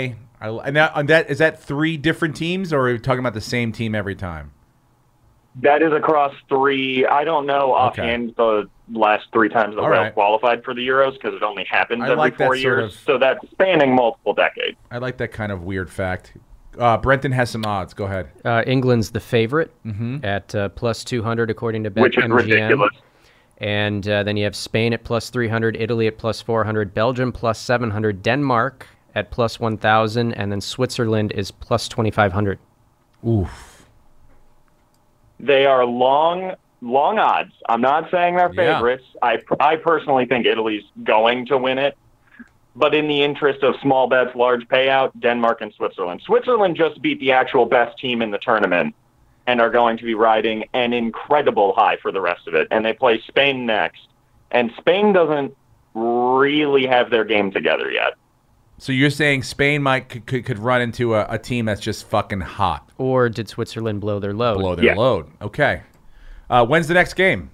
[SPEAKER 3] And that is that 3 different teams, or are we talking about the same team every time?
[SPEAKER 5] That is across 3. I don't know offhand the last 3 times that Wales qualified for the Euros because it only happens every 4 years. So that's spanning multiple decades.
[SPEAKER 3] I like that kind of weird fact. Brenton has some odds. Go ahead.
[SPEAKER 4] England's the favorite at plus 200 according to BetMGM.
[SPEAKER 5] Which is ridiculous.
[SPEAKER 4] And then you have Spain at plus 300, Italy at plus 400, Belgium plus 700, Denmark at plus 1,000, and then Switzerland is plus 2,500.
[SPEAKER 3] Oof.
[SPEAKER 5] They are long odds. I'm not saying they're favorites. I personally think Italy's going to win it. But in the interest of small bets, large payout, Denmark and Switzerland. Switzerland just beat the actual best team in the tournament and are going to be riding an incredible high for the rest of it. And they play Spain next. And Spain doesn't really have their game together yet.
[SPEAKER 3] So you're saying Spain could run into a team that's just fucking hot.
[SPEAKER 4] Or did Switzerland blow their load?
[SPEAKER 3] Load. Okay. When's the next game?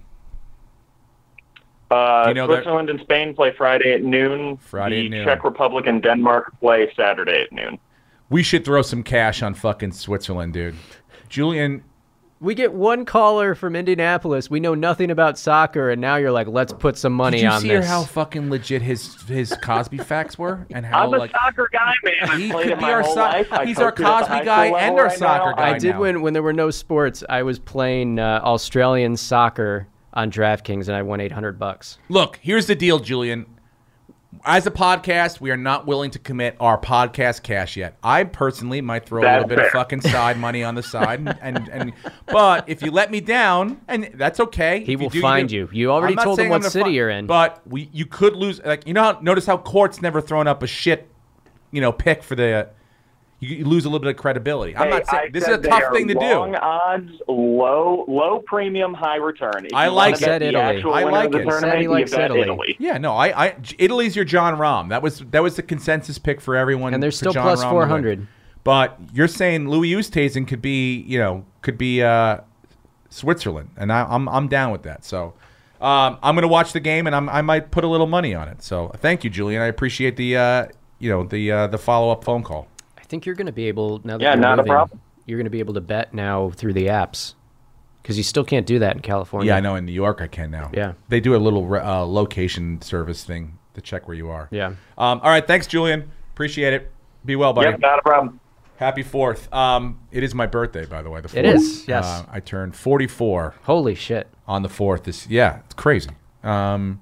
[SPEAKER 5] Switzerland and Spain play Friday at noon. Czech Republic and Denmark play Saturday at noon.
[SPEAKER 3] We should throw some cash on fucking Switzerland, dude. Julian.
[SPEAKER 4] We get one caller from Indianapolis. We know nothing about soccer, and now you're like, let's put some money on this.
[SPEAKER 3] Did you see how fucking legit his Cosby facts were? And how
[SPEAKER 5] I'm a soccer guy, man.
[SPEAKER 3] He could be our He's our Cosby guy and our soccer guy.
[SPEAKER 4] I did when there were no sports. I was playing Australian soccer on DraftKings, and I won $800.
[SPEAKER 3] Look, here's the deal, Julian. As a podcast, we are not willing to commit our podcast cash yet. I personally might throw a little bit of fucking side money on the side, but if you let me down, and that's okay.
[SPEAKER 4] He will find you. You already told him what city you're in.
[SPEAKER 3] But you could lose. Like notice how Court's never thrown up a shit, pick for the. You lose a little bit of credibility. I'm not saying this is a tough thing to do.
[SPEAKER 5] Long odds, low premium, high return.
[SPEAKER 3] I like it.
[SPEAKER 4] Italy.
[SPEAKER 3] I like it.
[SPEAKER 4] Said he likes Italy.
[SPEAKER 3] Yeah, no, Italy's your John Rahm. That was the consensus pick for everyone.
[SPEAKER 4] And they're still plus 400.
[SPEAKER 3] But you're saying Louis Oosthuizen could be Switzerland, and I'm down with that. So I'm going to watch the game, and I might put a little money on it. So thank you, Julian. I appreciate the follow up phone call.
[SPEAKER 4] I think you're going to be able now. That
[SPEAKER 5] yeah, not a problem.
[SPEAKER 4] You're going to be able to bet now through the apps because you still can't do that in California.
[SPEAKER 3] Yeah, I know. In New York, I can now.
[SPEAKER 4] Yeah,
[SPEAKER 3] they do a little location service thing to check where you are.
[SPEAKER 4] Yeah.
[SPEAKER 3] All right. Thanks, Julian. Appreciate it. Be well, buddy.
[SPEAKER 5] Yeah, not a problem.
[SPEAKER 3] Happy 4th. It is my birthday, by the way. The 4th.
[SPEAKER 4] It is. Yes.
[SPEAKER 3] I turned 44.
[SPEAKER 4] Holy shit.
[SPEAKER 3] On the 4th. It's crazy. But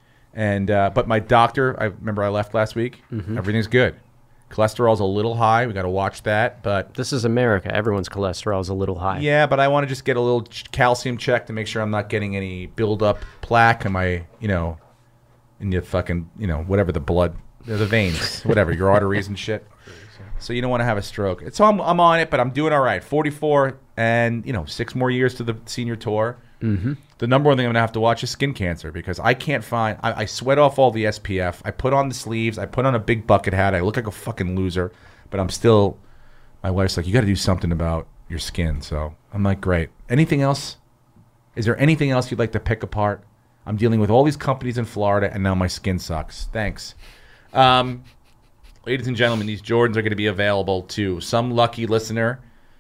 [SPEAKER 3] my doctor, I remember I left last week. Mm-hmm. Everything's good. Cholesterol's a little high. We got to watch that. But
[SPEAKER 4] this is America. Everyone's cholesterol is a little high.
[SPEAKER 3] Yeah, but I want to just get a little calcium check to make sure I'm not getting any buildup plaque in my, in your fucking, whatever the blood, the veins, whatever, your arteries and shit. So you don't want to have a stroke. So I'm on it, but I'm doing all right. 44 and, 6 more years to the senior tour.
[SPEAKER 4] Mm-hmm.
[SPEAKER 3] The number one thing I'm going to have to watch is skin cancer because I can't find... I sweat off all the SPF. I put on the sleeves. I put on a big bucket hat. I look like a fucking loser, but I'm still... My wife's like, you got to do something about your skin. So I'm like, great. Anything else? Is there anything else you'd like to pick apart? I'm dealing with all these companies in Florida, and now my skin sucks. Thanks. Ladies and gentlemen, these Jordans are going to be available to some lucky listener.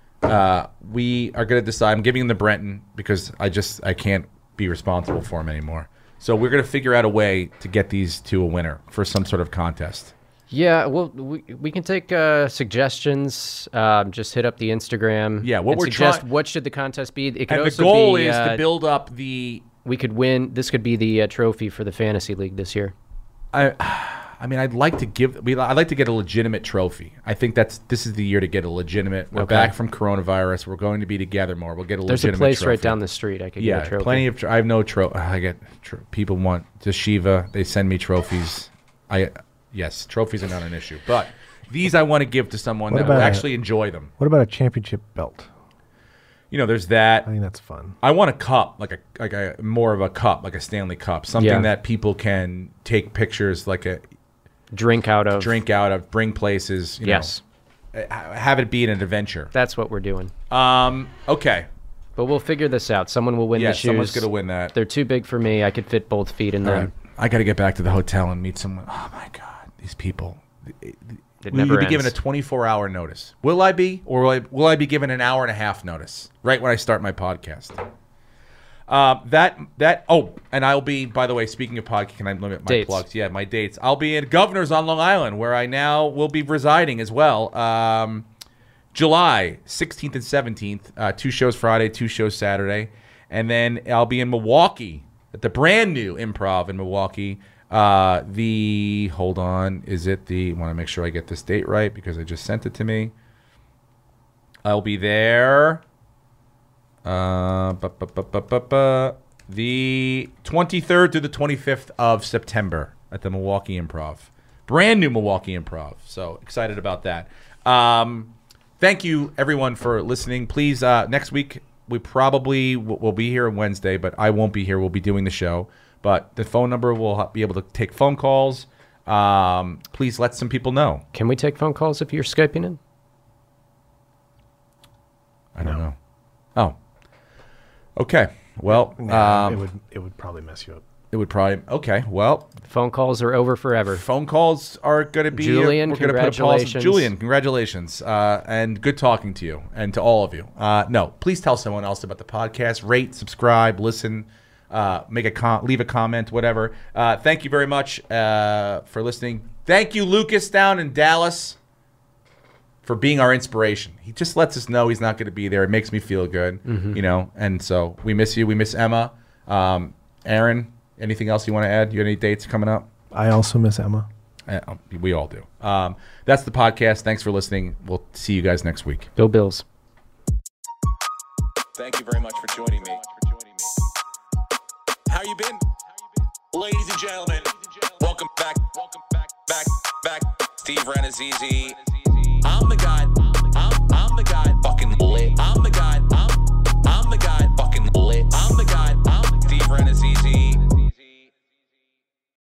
[SPEAKER 3] We are going to decide. I'm giving them to Brenton because I can't be responsible for them anymore. So we're going to figure out a way to get these to a winner for some sort of contest.
[SPEAKER 4] Yeah, well, we can take suggestions. Just hit up the Instagram.
[SPEAKER 3] Yeah,
[SPEAKER 4] what should the contest be? It could
[SPEAKER 3] and
[SPEAKER 4] also
[SPEAKER 3] the goal
[SPEAKER 4] be,
[SPEAKER 3] is to build up the.
[SPEAKER 4] We could win. This could be the trophy for the fantasy league this year.
[SPEAKER 3] I mean, I'd like to get a legitimate trophy. I think this is the year to get a legitimate. We're back from coronavirus. We're going to be together more. We'll get a legitimate trophy.
[SPEAKER 4] There's a place right down the street. I could get a trophy.
[SPEAKER 3] Plenty of. I have no trophy. I get people want to Shiva. They send me trophies. Yes, trophies are not an issue, but these I want to give to someone that will actually enjoy them.
[SPEAKER 2] What about a championship belt?
[SPEAKER 3] There's that.
[SPEAKER 2] I think that's fun.
[SPEAKER 3] I want a cup, like a more of a cup, like a Stanley Cup, something that people can take pictures, like a
[SPEAKER 4] drink out of,
[SPEAKER 3] bring places.
[SPEAKER 4] Yes,
[SPEAKER 3] have it be an adventure.
[SPEAKER 4] That's what we're doing.
[SPEAKER 3] Okay,
[SPEAKER 4] but we'll figure this out. Someone will win the shoes.
[SPEAKER 3] Someone's gonna win that.
[SPEAKER 4] They're too big for me. I could fit both feet in them.
[SPEAKER 3] Right. I got to get back to the hotel and meet someone. Oh my God, these people.
[SPEAKER 4] It
[SPEAKER 3] Will
[SPEAKER 4] never
[SPEAKER 3] you be
[SPEAKER 4] ends.
[SPEAKER 3] given a 24-hour notice? Will I be, or will I be given an hour and a half notice right when I start my podcast? And I'll be, by the way, speaking of podcast, can I limit my
[SPEAKER 4] Dates.
[SPEAKER 3] plugs? Yeah, my dates. I'll be at Governor's on Long Island, where I now will be residing as well. July 16th and 17th, 2 shows Friday, 2 shows Saturday. And then I'll be in Milwaukee at the brand new Improv in Milwaukee. Want to make sure I get this date right because I just sent it to me. I'll be there the 23rd through the 25th of September at the Milwaukee Improv. Brand new Milwaukee Improv. So excited about that. Thank you, everyone, for listening. Please, next week, we probably will be here on Wednesday, but I won't be here. We'll be doing the show. But the phone number will be able to take phone calls. Please let some people know.
[SPEAKER 4] Can we take phone calls if you're Skyping in?
[SPEAKER 3] I don't know. Oh. Okay. Well,
[SPEAKER 2] it would probably mess you up.
[SPEAKER 3] it would probably. Okay. Well,
[SPEAKER 4] Phone calls are over forever.
[SPEAKER 3] phone calls are going to be.
[SPEAKER 4] Julian,
[SPEAKER 3] we're gonna put a pause.
[SPEAKER 4] congratulations.
[SPEAKER 3] Julian, congratulations. And good talking to you and to all of you. No, please tell someone else about the podcast. Rate, subscribe, listen, leave a comment, whatever. Thank you very much for listening. Thank you, Lucas, down in Dallas, for being our inspiration. He just lets us know he's not going to be there. It makes me feel good, And so we miss you. We miss Emma. Aaron, anything else you want to add? You got any dates coming up?
[SPEAKER 2] I also miss Emma.
[SPEAKER 3] We all do. That's the podcast. Thanks for listening. We'll see you guys next week.
[SPEAKER 4] Go Bills.
[SPEAKER 1] Thank you very much for joining me. How you been? Ladies and gentlemen, welcome back. Steve Renazizi. I'm the guy.